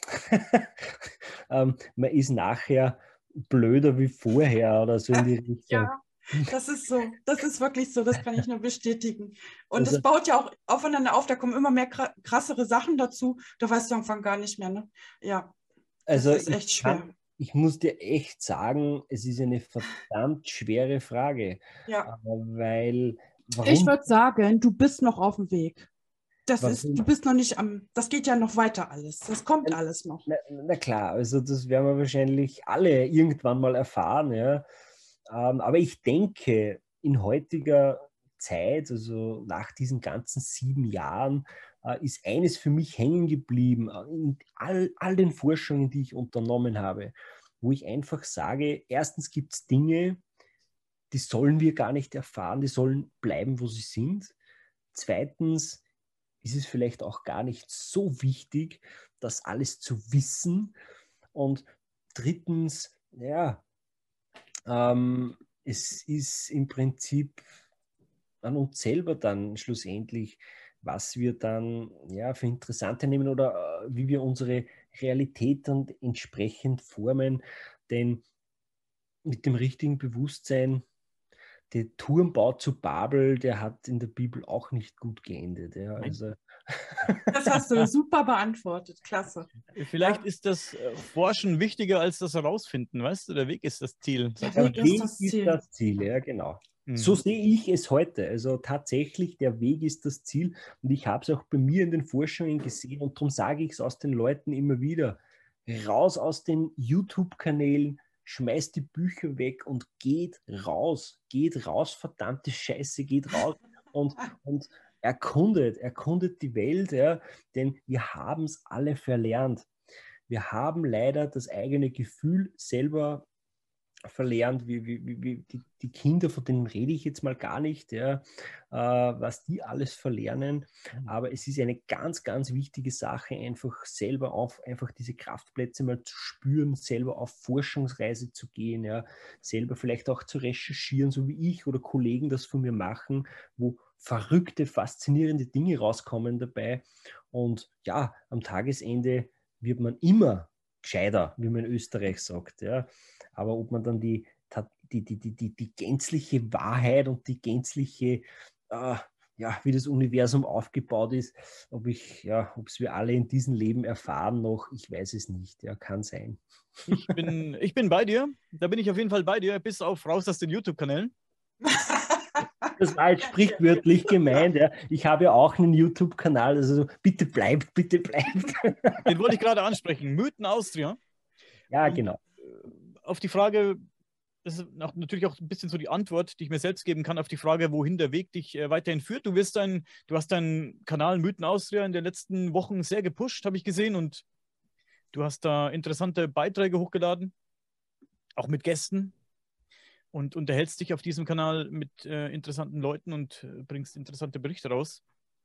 man ist nachher blöder wie vorher oder so in die Richtung. Ja, das ist so. Das ist wirklich so. Das kann ich nur bestätigen. Und Also, es baut ja auch aufeinander auf. Da kommen immer mehr krassere Sachen dazu. Da weißt du am Anfang gar nicht mehr. Ne? Ja, das also ist echt schwer. ich muss dir echt sagen, es ist eine verdammt schwere Frage, Ja. weil Warum? Ich würde sagen, du bist noch auf dem Weg. Warum? Du bist noch nicht das geht ja noch weiter alles. Das kommt alles noch. Na klar, also das werden wir wahrscheinlich alle irgendwann mal erfahren, ja. Aber ich denke, in heutiger Zeit, also nach diesen ganzen 7 Jahren, ist eines für mich hängen geblieben, in all den Forschungen, die ich unternommen habe, wo ich einfach sage, erstens gibt es Dinge, die sollen wir gar nicht erfahren, die sollen bleiben, wo sie sind. Zweitens ist es vielleicht auch gar nicht so wichtig, das alles zu wissen. Und drittens, ja, es ist im Prinzip an uns selber dann schlussendlich, was wir dann ja, für interessante nehmen oder wie wir unsere Realität dann entsprechend formen. Denn mit dem richtigen Bewusstsein, der Turmbau zu Babel, der hat in der Bibel auch nicht gut geendet. Ja. Also, Das hast du super beantwortet. Klasse. Vielleicht ist das Forschen wichtiger als das Herausfinden, weißt du? Der Weg ist das Ziel. Der der Weg Weg ist das ist Ziel. das Ziel, ja genau. Mhm. So sehe ich es heute. Also tatsächlich, der Weg ist das Ziel. Und ich habe es auch bei mir in den Forschungen gesehen. Und darum sage ich es aus den Leuten immer wieder. Raus aus den YouTube-Kanälen, schmeißt die Bücher weg und geht raus. Geht raus, verdammte Scheiße, geht raus und erkundet die Welt, ja, denn wir haben es alle verlernt. Wir haben leider das eigene Gefühl selber verlernt, wie die Kinder, von denen rede ich jetzt mal gar nicht, ja, was die alles verlernen. Aber es ist eine ganz, ganz wichtige Sache, einfach selber einfach diese Kraftplätze mal zu spüren, selber auf Forschungsreise zu gehen, ja, selber vielleicht auch zu recherchieren, so wie ich oder Kollegen das von mir machen, wo verrückte, faszinierende Dinge rauskommen dabei. Und ja, am Tagesende wird man immer gescheiter, wie man in Österreich sagt, ja. Aber ob man dann die gänzliche Wahrheit und die gänzliche, ja, wie das Universum aufgebaut ist, ob es wir alle in diesem Leben erfahren noch, ich weiß es nicht. Ja, kann sein. Ich bin bei dir. Da bin ich auf jeden Fall bei dir, bis auf raus aus den YouTube-Kanälen. Das war jetzt sprichwörtlich gemeint. Ja. Ich habe ja auch einen YouTube-Kanal, also bitte bleibt, bitte bleibt. Den wollte ich gerade ansprechen. Mythen Austria. Ja, Und genau. auf die Frage, das ist natürlich auch ein bisschen so die Antwort, die ich mir selbst geben kann, auf die Frage, wohin der Weg dich weiterhin führt. Du hast deinen Kanal Mythen Austria in den letzten Wochen sehr gepusht, habe ich gesehen, und du hast da interessante Beiträge hochgeladen, auch mit Gästen, und unterhältst dich auf diesem Kanal mit interessanten Leuten und bringst interessante Berichte raus.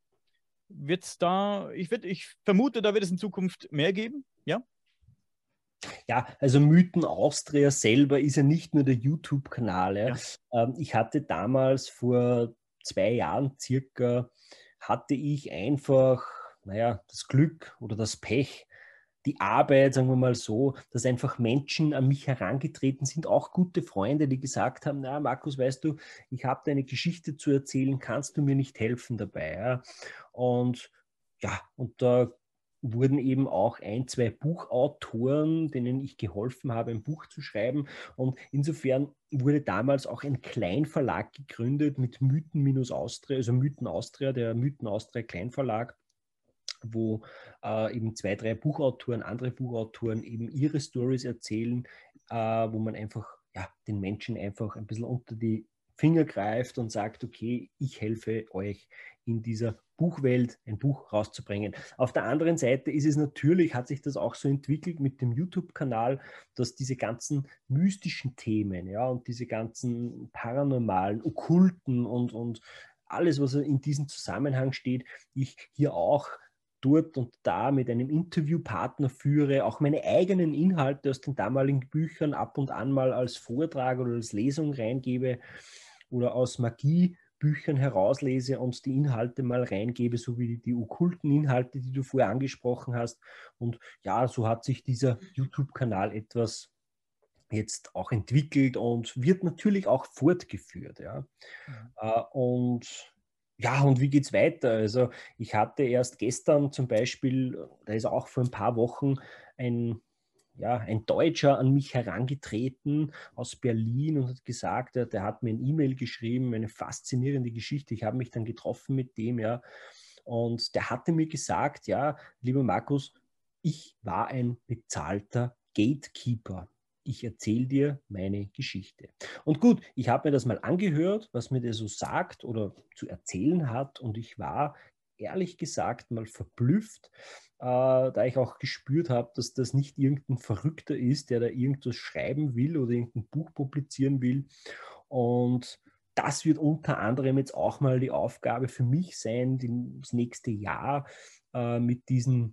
Ich vermute, da wird es in Zukunft mehr geben, ja? Ja, also Mythen Austria selber ist ja nicht nur der YouTube-Kanal. Ja. Ich hatte damals vor 2 Jahren circa, hatte ich einfach, das Glück oder das Pech, die Arbeit, sagen wir mal so, dass einfach Menschen an mich herangetreten sind, auch gute Freunde, die gesagt haben, na Markus, weißt du, ich habe deine Geschichte zu erzählen, kannst du mir nicht helfen dabei? Ja? Und da wurden eben auch 1, 2 Buchautoren, denen ich geholfen habe, ein Buch zu schreiben. Und insofern wurde damals auch ein Kleinverlag gegründet mit Mythen-Austria, also Mythen Austria, der Mythen Austria Kleinverlag, wo eben 2, 3 Buchautoren, andere Buchautoren eben ihre Stories erzählen, wo man einfach den Menschen einfach ein bisschen unter die Finger greift und sagt, okay, ich helfe euch in dieser Buchwelt ein Buch rauszubringen. Auf der anderen Seite ist es natürlich, hat sich das auch so entwickelt mit dem YouTube-Kanal, dass diese ganzen mystischen Themen, ja, und diese ganzen paranormalen, okkulten und alles, was in diesem Zusammenhang steht, ich hier auch dort und da mit einem Interviewpartner führe, auch meine eigenen Inhalte aus den damaligen Büchern ab und an mal als Vortrag oder als Lesung reingebe oder aus Magiebüchern herauslese und die Inhalte mal reingebe, so wie die okkulten Inhalte, die du vorher angesprochen hast. Und ja, so hat sich dieser YouTube-Kanal etwas jetzt auch entwickelt und wird natürlich auch fortgeführt. Ja. Und wie geht es weiter? Also ich hatte erst gestern zum Beispiel, da ist auch vor ein paar Wochen ein ein Deutscher an mich herangetreten aus Berlin und hat gesagt, der hat mir ein E-Mail geschrieben, eine faszinierende Geschichte. Ich habe mich dann getroffen mit dem, ja, und der hatte mir gesagt, ja, lieber Markus, ich war ein bezahlter Gatekeeper. Ich erzähle dir meine Geschichte. Und gut, ich habe mir das mal angehört, was mir der so sagt oder zu erzählen hat, und ich war ehrlich gesagt mal verblüfft, da ich auch gespürt habe, dass das nicht irgendein Verrückter ist, der da irgendwas schreiben will oder irgendein Buch publizieren will. Und das wird unter anderem jetzt auch mal die Aufgabe für mich sein, das nächste Jahr mit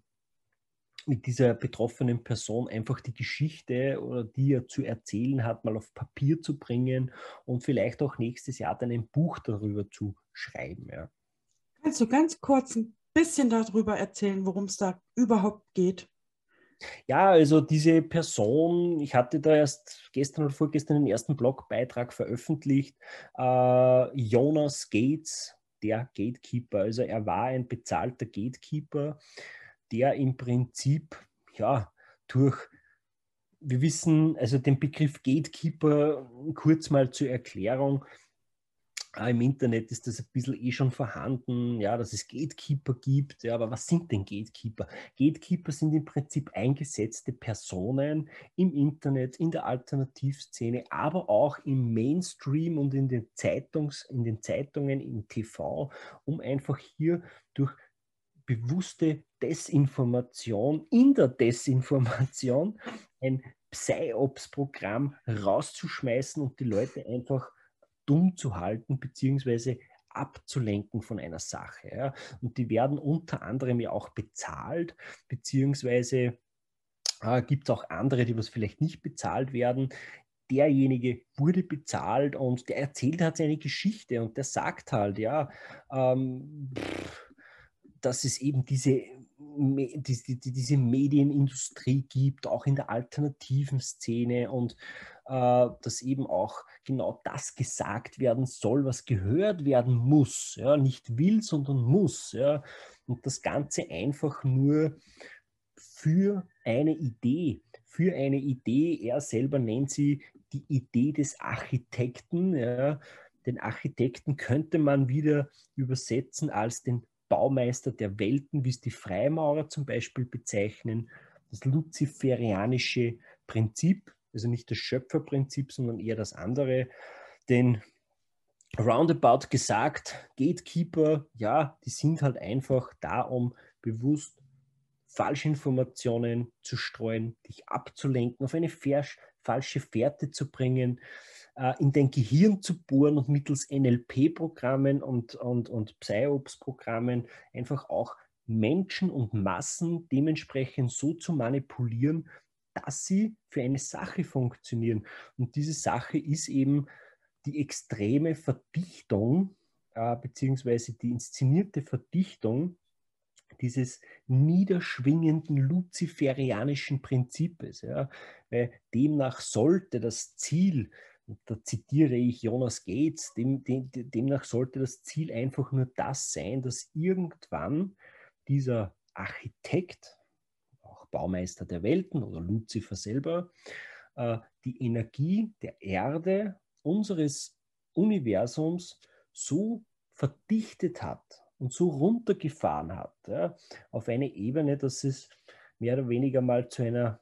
dieser betroffenen Person einfach die Geschichte, oder die er zu erzählen hat, mal auf Papier zu bringen und vielleicht auch nächstes Jahr dann ein Buch darüber zu schreiben. Ja. Kannst du ganz kurz ein bisschen darüber erzählen, worum es da überhaupt geht? Ja, also diese Person, ich hatte da erst gestern oder vorgestern den ersten Blogbeitrag veröffentlicht, Jonas Gates, der Gatekeeper. Also er war ein bezahlter Gatekeeper, der im Prinzip, ja, wir wissen, also den Begriff Gatekeeper, kurz mal zur Erklärung, im Internet ist das ein bisschen schon vorhanden, ja, dass es Gatekeeper gibt. Ja, aber was sind denn Gatekeeper? Gatekeeper sind im Prinzip eingesetzte Personen im Internet, in der Alternativszene, aber auch im Mainstream und in den Zeitungen, im TV, um einfach hier durch bewusste Desinformation in der Desinformation ein PsyOps-Programm rauszuschmeißen und die Leute einfach dumm zu halten, beziehungsweise abzulenken von einer Sache. Ja. Und die werden unter anderem ja auch bezahlt, beziehungsweise gibt es auch andere, die was vielleicht nicht bezahlt werden. Derjenige wurde bezahlt und der erzählt halt seine Geschichte und der sagt halt, ja, dass es eben diese Medienindustrie gibt, auch in der alternativen Szene, und dass eben auch genau das gesagt werden soll, was gehört werden muss. Ja, nicht will, sondern muss. Ja, und das Ganze einfach nur für eine Idee. Für eine Idee, er selber nennt sie die Idee des Architekten. Ja. Den Architekten könnte man wieder übersetzen als den Baumeister der Welten, wie es die Freimaurer zum Beispiel bezeichnen. Das luziferianische Prinzip, also nicht das Schöpferprinzip, sondern eher das andere. Denn roundabout gesagt, Gatekeeper, ja, die sind halt einfach da, um bewusst Falschinformationen zu streuen, dich abzulenken, auf eine falsche Fährte zu bringen, in dein Gehirn zu bohren und mittels NLP-Programmen und PsyOps-Programmen einfach auch Menschen und Massen dementsprechend so zu manipulieren, dass sie für eine Sache funktionieren. Und diese Sache ist eben die extreme Verdichtung, beziehungsweise die inszenierte Verdichtung dieses niederschwingenden luziferianischen Prinzips. Ja. Weil demnach sollte das Ziel, und da zitiere ich Jonas Gates, demnach sollte das Ziel einfach nur das sein, dass irgendwann dieser Architekt, auch Baumeister der Welten oder Luzifer selber, die Energie der Erde, unseres Universums, so verdichtet hat und so runtergefahren hat, ja, auf eine Ebene, dass es mehr oder weniger mal zu einer,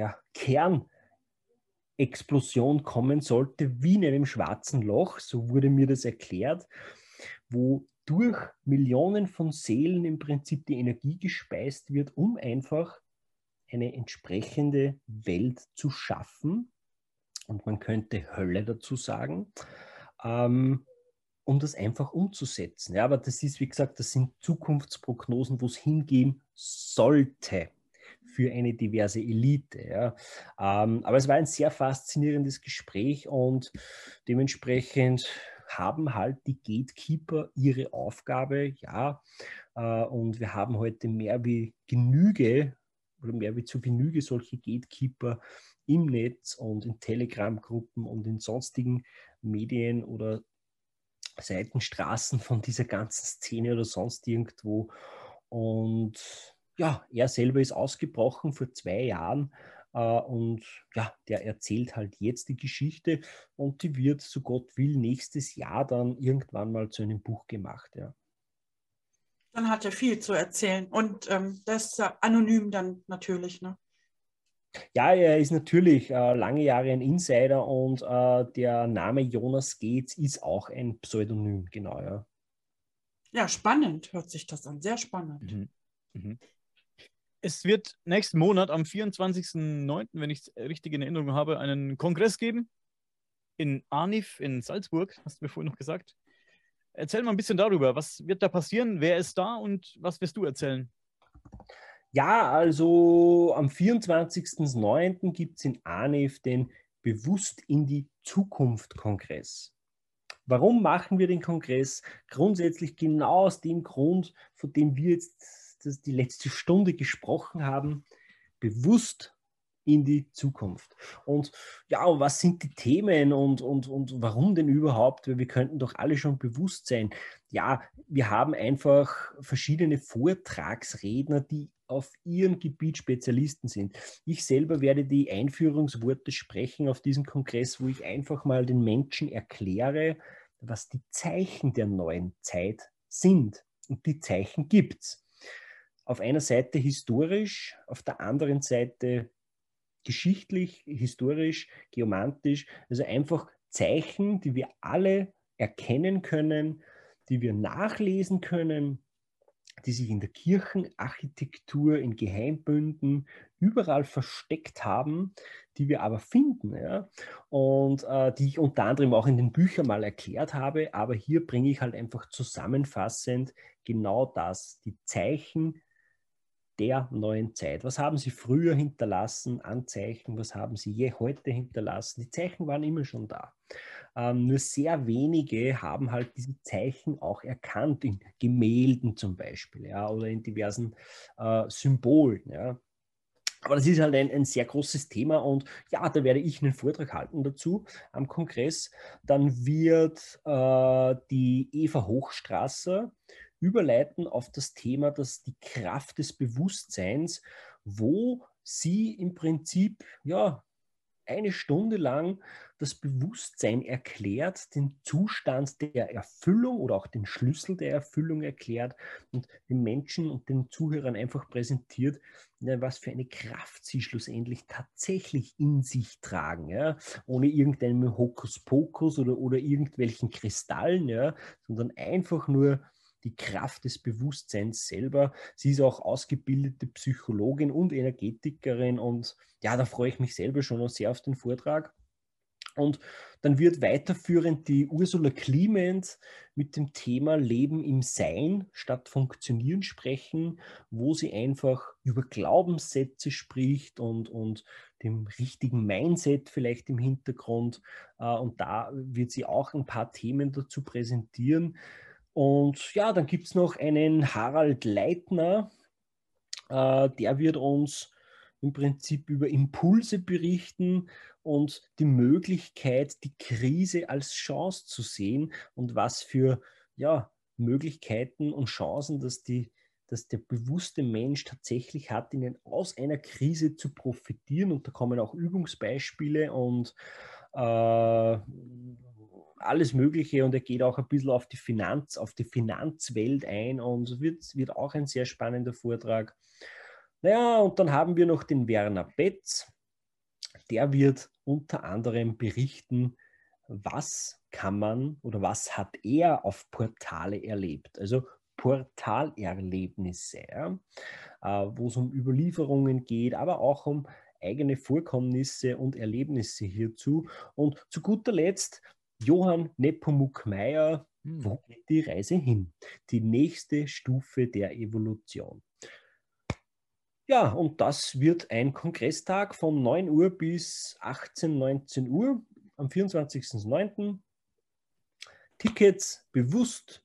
Kernexplosion kommen sollte, wie in einem schwarzen Loch, so wurde mir das erklärt, wo durch Millionen von Seelen im Prinzip die Energie gespeist wird, um einfach eine entsprechende Welt zu schaffen. Und man könnte Hölle dazu sagen, um das einfach umzusetzen. Ja, aber das ist, wie gesagt, das sind Zukunftsprognosen, wo es hingehen sollte für eine diverse Elite. Ja. Aber es war ein sehr faszinierendes Gespräch und dementsprechend haben halt die Gatekeeper ihre Aufgabe, ja, und wir haben heute mehr wie Genüge oder mehr wie zu Genüge solche Gatekeeper im Netz und in Telegram-Gruppen und in sonstigen Medien oder Seitenstraßen von dieser ganzen Szene oder sonst irgendwo. Und ja, er selber ist ausgebrochen vor 2 Jahren Und ja, der erzählt halt jetzt die Geschichte und die wird, so Gott will, nächstes Jahr dann irgendwann mal zu einem Buch gemacht. Ja. Dann hat er viel zu erzählen und das ist anonym dann natürlich, ne? Ja, er ist natürlich lange Jahre ein Insider und der Name Jonas Gates ist auch ein Pseudonym, genau, ja. Ja, spannend hört sich das an, sehr spannend. Mhm. Mhm. Es wird nächsten Monat am 24.09., wenn ich es richtig in Erinnerung habe, einen Kongress geben in Arniv in Salzburg, hast du mir vorhin noch gesagt. Erzähl mal ein bisschen darüber. Was wird da passieren? Wer ist da und was wirst du erzählen? Ja, also am 24.09. gibt es in Arniv den Bewusst in die Zukunft-Kongress. Warum machen wir den Kongress? Grundsätzlich genau aus dem Grund, von dem wir jetzt die letzte Stunde gesprochen haben, bewusst in die Zukunft. Und ja, was sind die Themen und warum denn überhaupt? Weil wir könnten doch alle schon bewusst sein. Ja, wir haben einfach verschiedene Vortragsredner, die auf ihrem Gebiet Spezialisten sind. Ich selber werde die Einführungsworte sprechen auf diesem Kongress, wo ich einfach mal den Menschen erkläre, was die Zeichen der neuen Zeit sind. Und die Zeichen gibt es. Auf einer Seite historisch, auf der anderen Seite geschichtlich, historisch, geomantisch, also einfach Zeichen, die wir alle erkennen können, die wir nachlesen können, die sich in der Kirchenarchitektur, in Geheimbünden überall versteckt haben, die wir aber finden, ja? Und die ich unter anderem auch in den Büchern mal erklärt habe, aber hier bringe ich halt einfach zusammenfassend genau das, die Zeichen der neuen Zeit. Was haben sie früher hinterlassen an Zeichen? Was haben sie heute hinterlassen? Die Zeichen waren immer schon da. Nur sehr wenige haben halt diese Zeichen auch erkannt, in Gemälden zum Beispiel, ja, oder in diversen Symbolen. Ja. Aber das ist halt ein sehr großes Thema und ja, da werde ich einen Vortrag halten dazu am Kongress. Dann wird die Eva Hochstrasser überleiten auf das Thema, dass die Kraft des Bewusstseins, wo sie im Prinzip ja eine Stunde lang das Bewusstsein erklärt, den Zustand der Erfüllung oder auch den Schlüssel der Erfüllung erklärt und den Menschen und den Zuhörern einfach präsentiert, was für eine Kraft sie schlussendlich tatsächlich in sich tragen, ja? Ohne irgendeinen Hokuspokus oder irgendwelchen Kristallen, ja? Sondern einfach nur die Kraft des Bewusstseins selber. Sie ist auch ausgebildete Psychologin und Energetikerin und ja, da freue ich mich selber schon sehr auf den Vortrag. Und dann wird weiterführend die Ursula Clement mit dem Thema Leben im Sein statt Funktionieren sprechen, wo sie einfach über Glaubenssätze spricht und dem richtigen Mindset vielleicht im Hintergrund. Und da wird sie auch ein paar Themen dazu präsentieren. Und ja, dann gibt es noch einen Harald Leitner, der wird uns im Prinzip über Impulse berichten und die Möglichkeit, die Krise als Chance zu sehen und was für ja, Möglichkeiten und Chancen, dass der bewusste Mensch tatsächlich hat, aus einer Krise zu profitieren. Und da kommen auch Übungsbeispiele und alles Mögliche und er geht auch ein bisschen auf die Finanzwelt ein und wird auch ein sehr spannender Vortrag. Naja, und dann haben wir noch den Werner Betz. Der wird unter anderem berichten, was kann man oder was hat er auf Portale erlebt. Also Portalerlebnisse, ja, wo es um Überlieferungen geht, aber auch um eigene Vorkommnisse und Erlebnisse hierzu. Und zu guter Letzt Johann Nepomuk-Meyer, wo geht die Reise hin? Die nächste Stufe der Evolution. Ja, und das wird ein Kongresstag von 9 Uhr bis 18, 19 Uhr am 24.09. Tickets bewusst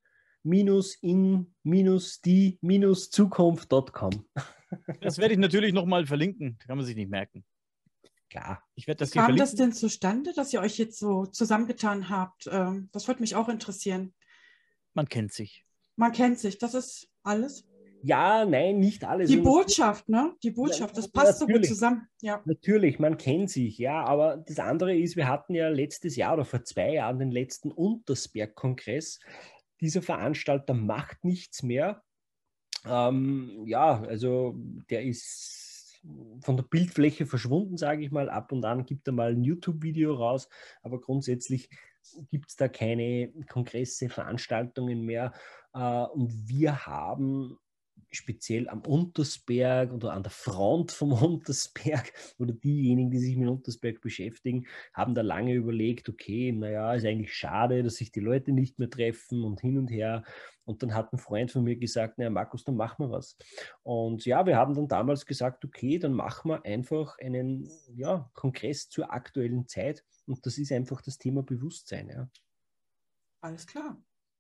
-in-die-zukunft.com. Das werde ich natürlich nochmal verlinken. Kann man sich nicht merken. Klar. Ich werde das Wie hier kam verlinken. das denn zustande, dass ihr euch jetzt so zusammengetan habt? Das würde mich auch interessieren. Man kennt sich. Man kennt sich, das ist alles. Ja, nein, nicht alles. Die Botschaft, ne? Die Botschaft, das passt so gut zusammen. Ja. Natürlich, man kennt sich, ja, aber das andere ist, wir hatten ja letztes Jahr oder vor 2 Jahren den letzten Untersberg-Kongress. Dieser Veranstalter macht nichts mehr. Ja, also der ist von der Bildfläche verschwunden, sage ich mal. Ab und an gibt er mal ein YouTube-Video raus, aber grundsätzlich gibt es da keine Kongresse, Veranstaltungen mehr. Und wir haben speziell am Untersberg oder an der Front vom Untersberg oder diejenigen, die sich mit Untersberg beschäftigen, haben da lange überlegt, okay, naja, ist eigentlich schade, dass sich die Leute nicht mehr treffen und hin und her. Und dann hat ein Freund von mir gesagt, naja, Markus, dann machen wir was. Und ja, wir haben dann damals gesagt, okay, dann machen wir einfach einen Kongress zur aktuellen Zeit. Und das ist einfach das Thema Bewusstsein. Ja. Alles klar.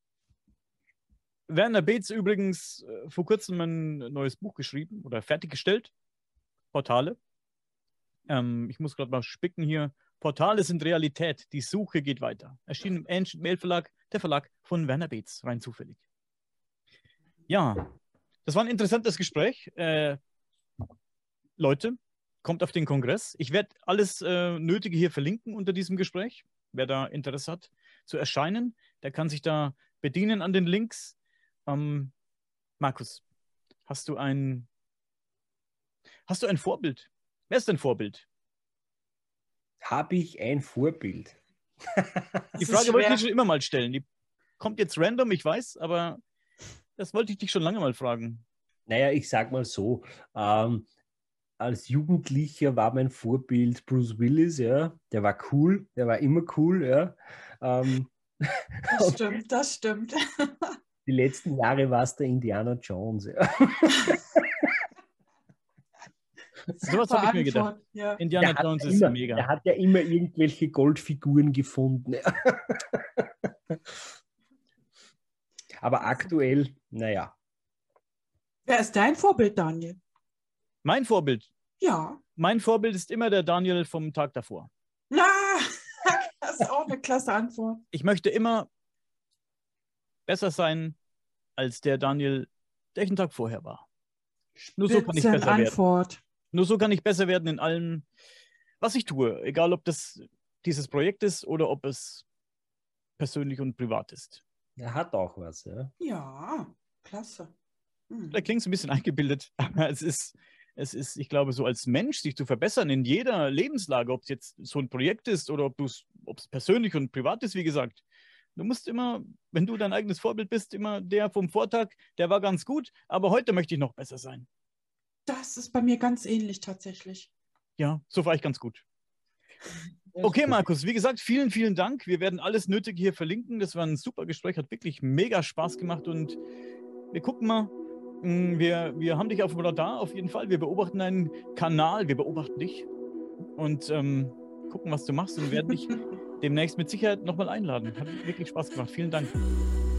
Werner Beetz übrigens vor kurzem ein neues Buch geschrieben oder fertiggestellt. Portale. Ich muss gerade mal spicken hier. Portale sind Realität. Die Suche geht weiter. Erschien im Ancient Mail Verlag, der Verlag von Werner Beetz, rein zufällig. Ja, das war ein interessantes Gespräch. Leute, kommt auf den Kongress. Ich werde alles Nötige hier verlinken unter diesem Gespräch. Wer da Interesse hat, zu erscheinen, der kann sich da bedienen an den Links. Markus, hast du ein Vorbild? Wer ist dein Vorbild? Habe ich ein Vorbild? Die Frage wollte ich schon immer mal stellen. Die kommt jetzt random, ich weiß, aber das wollte ich dich schon lange mal fragen. Naja, ich sag mal so, als Jugendlicher war mein Vorbild Bruce Willis, ja. Der war cool, der war immer cool, ja. Das stimmt. Die letzten Jahre war es der Indiana Jones, ja. So was habe ich mir gedacht. Ja. Indiana Jones ist mega. Er hat ja immer irgendwelche Goldfiguren gefunden. Aber aktuell, naja. Wer ist dein Vorbild, Daniel? Mein Vorbild? Ja. Mein Vorbild ist immer der Daniel vom Tag davor. Na, das ist auch eine klasse Antwort. Ich möchte immer besser sein als der Daniel, der einen Tag vorher war. Nur so kann ich besser werden. Nur so kann ich besser werden in allem, was ich tue. Egal, ob das dieses Projekt ist oder ob es persönlich und privat ist. Er hat auch was, ja. Ja, klasse. Da klingt es ein bisschen eingebildet, aber es ist, ich glaube, so als Mensch sich zu verbessern in jeder Lebenslage, ob es jetzt so ein Projekt ist oder ob es persönlich und privat ist, wie gesagt. Du musst immer, wenn du dein eigenes Vorbild bist, immer der vom Vortag, der war ganz gut, aber heute möchte ich noch besser sein. Das ist bei mir ganz ähnlich tatsächlich. Ja, so war ich ganz gut. Okay, Markus, wie gesagt, vielen, vielen Dank. Wir werden alles Nötige hier verlinken. Das war ein super Gespräch, hat wirklich mega Spaß gemacht und wir gucken mal. Wir haben dich auf dem Radar auf jeden Fall. Wir beobachten deinen Kanal, wir beobachten dich und gucken, was du machst und werden dich demnächst mit Sicherheit nochmal einladen. Hat wirklich Spaß gemacht. Vielen Dank.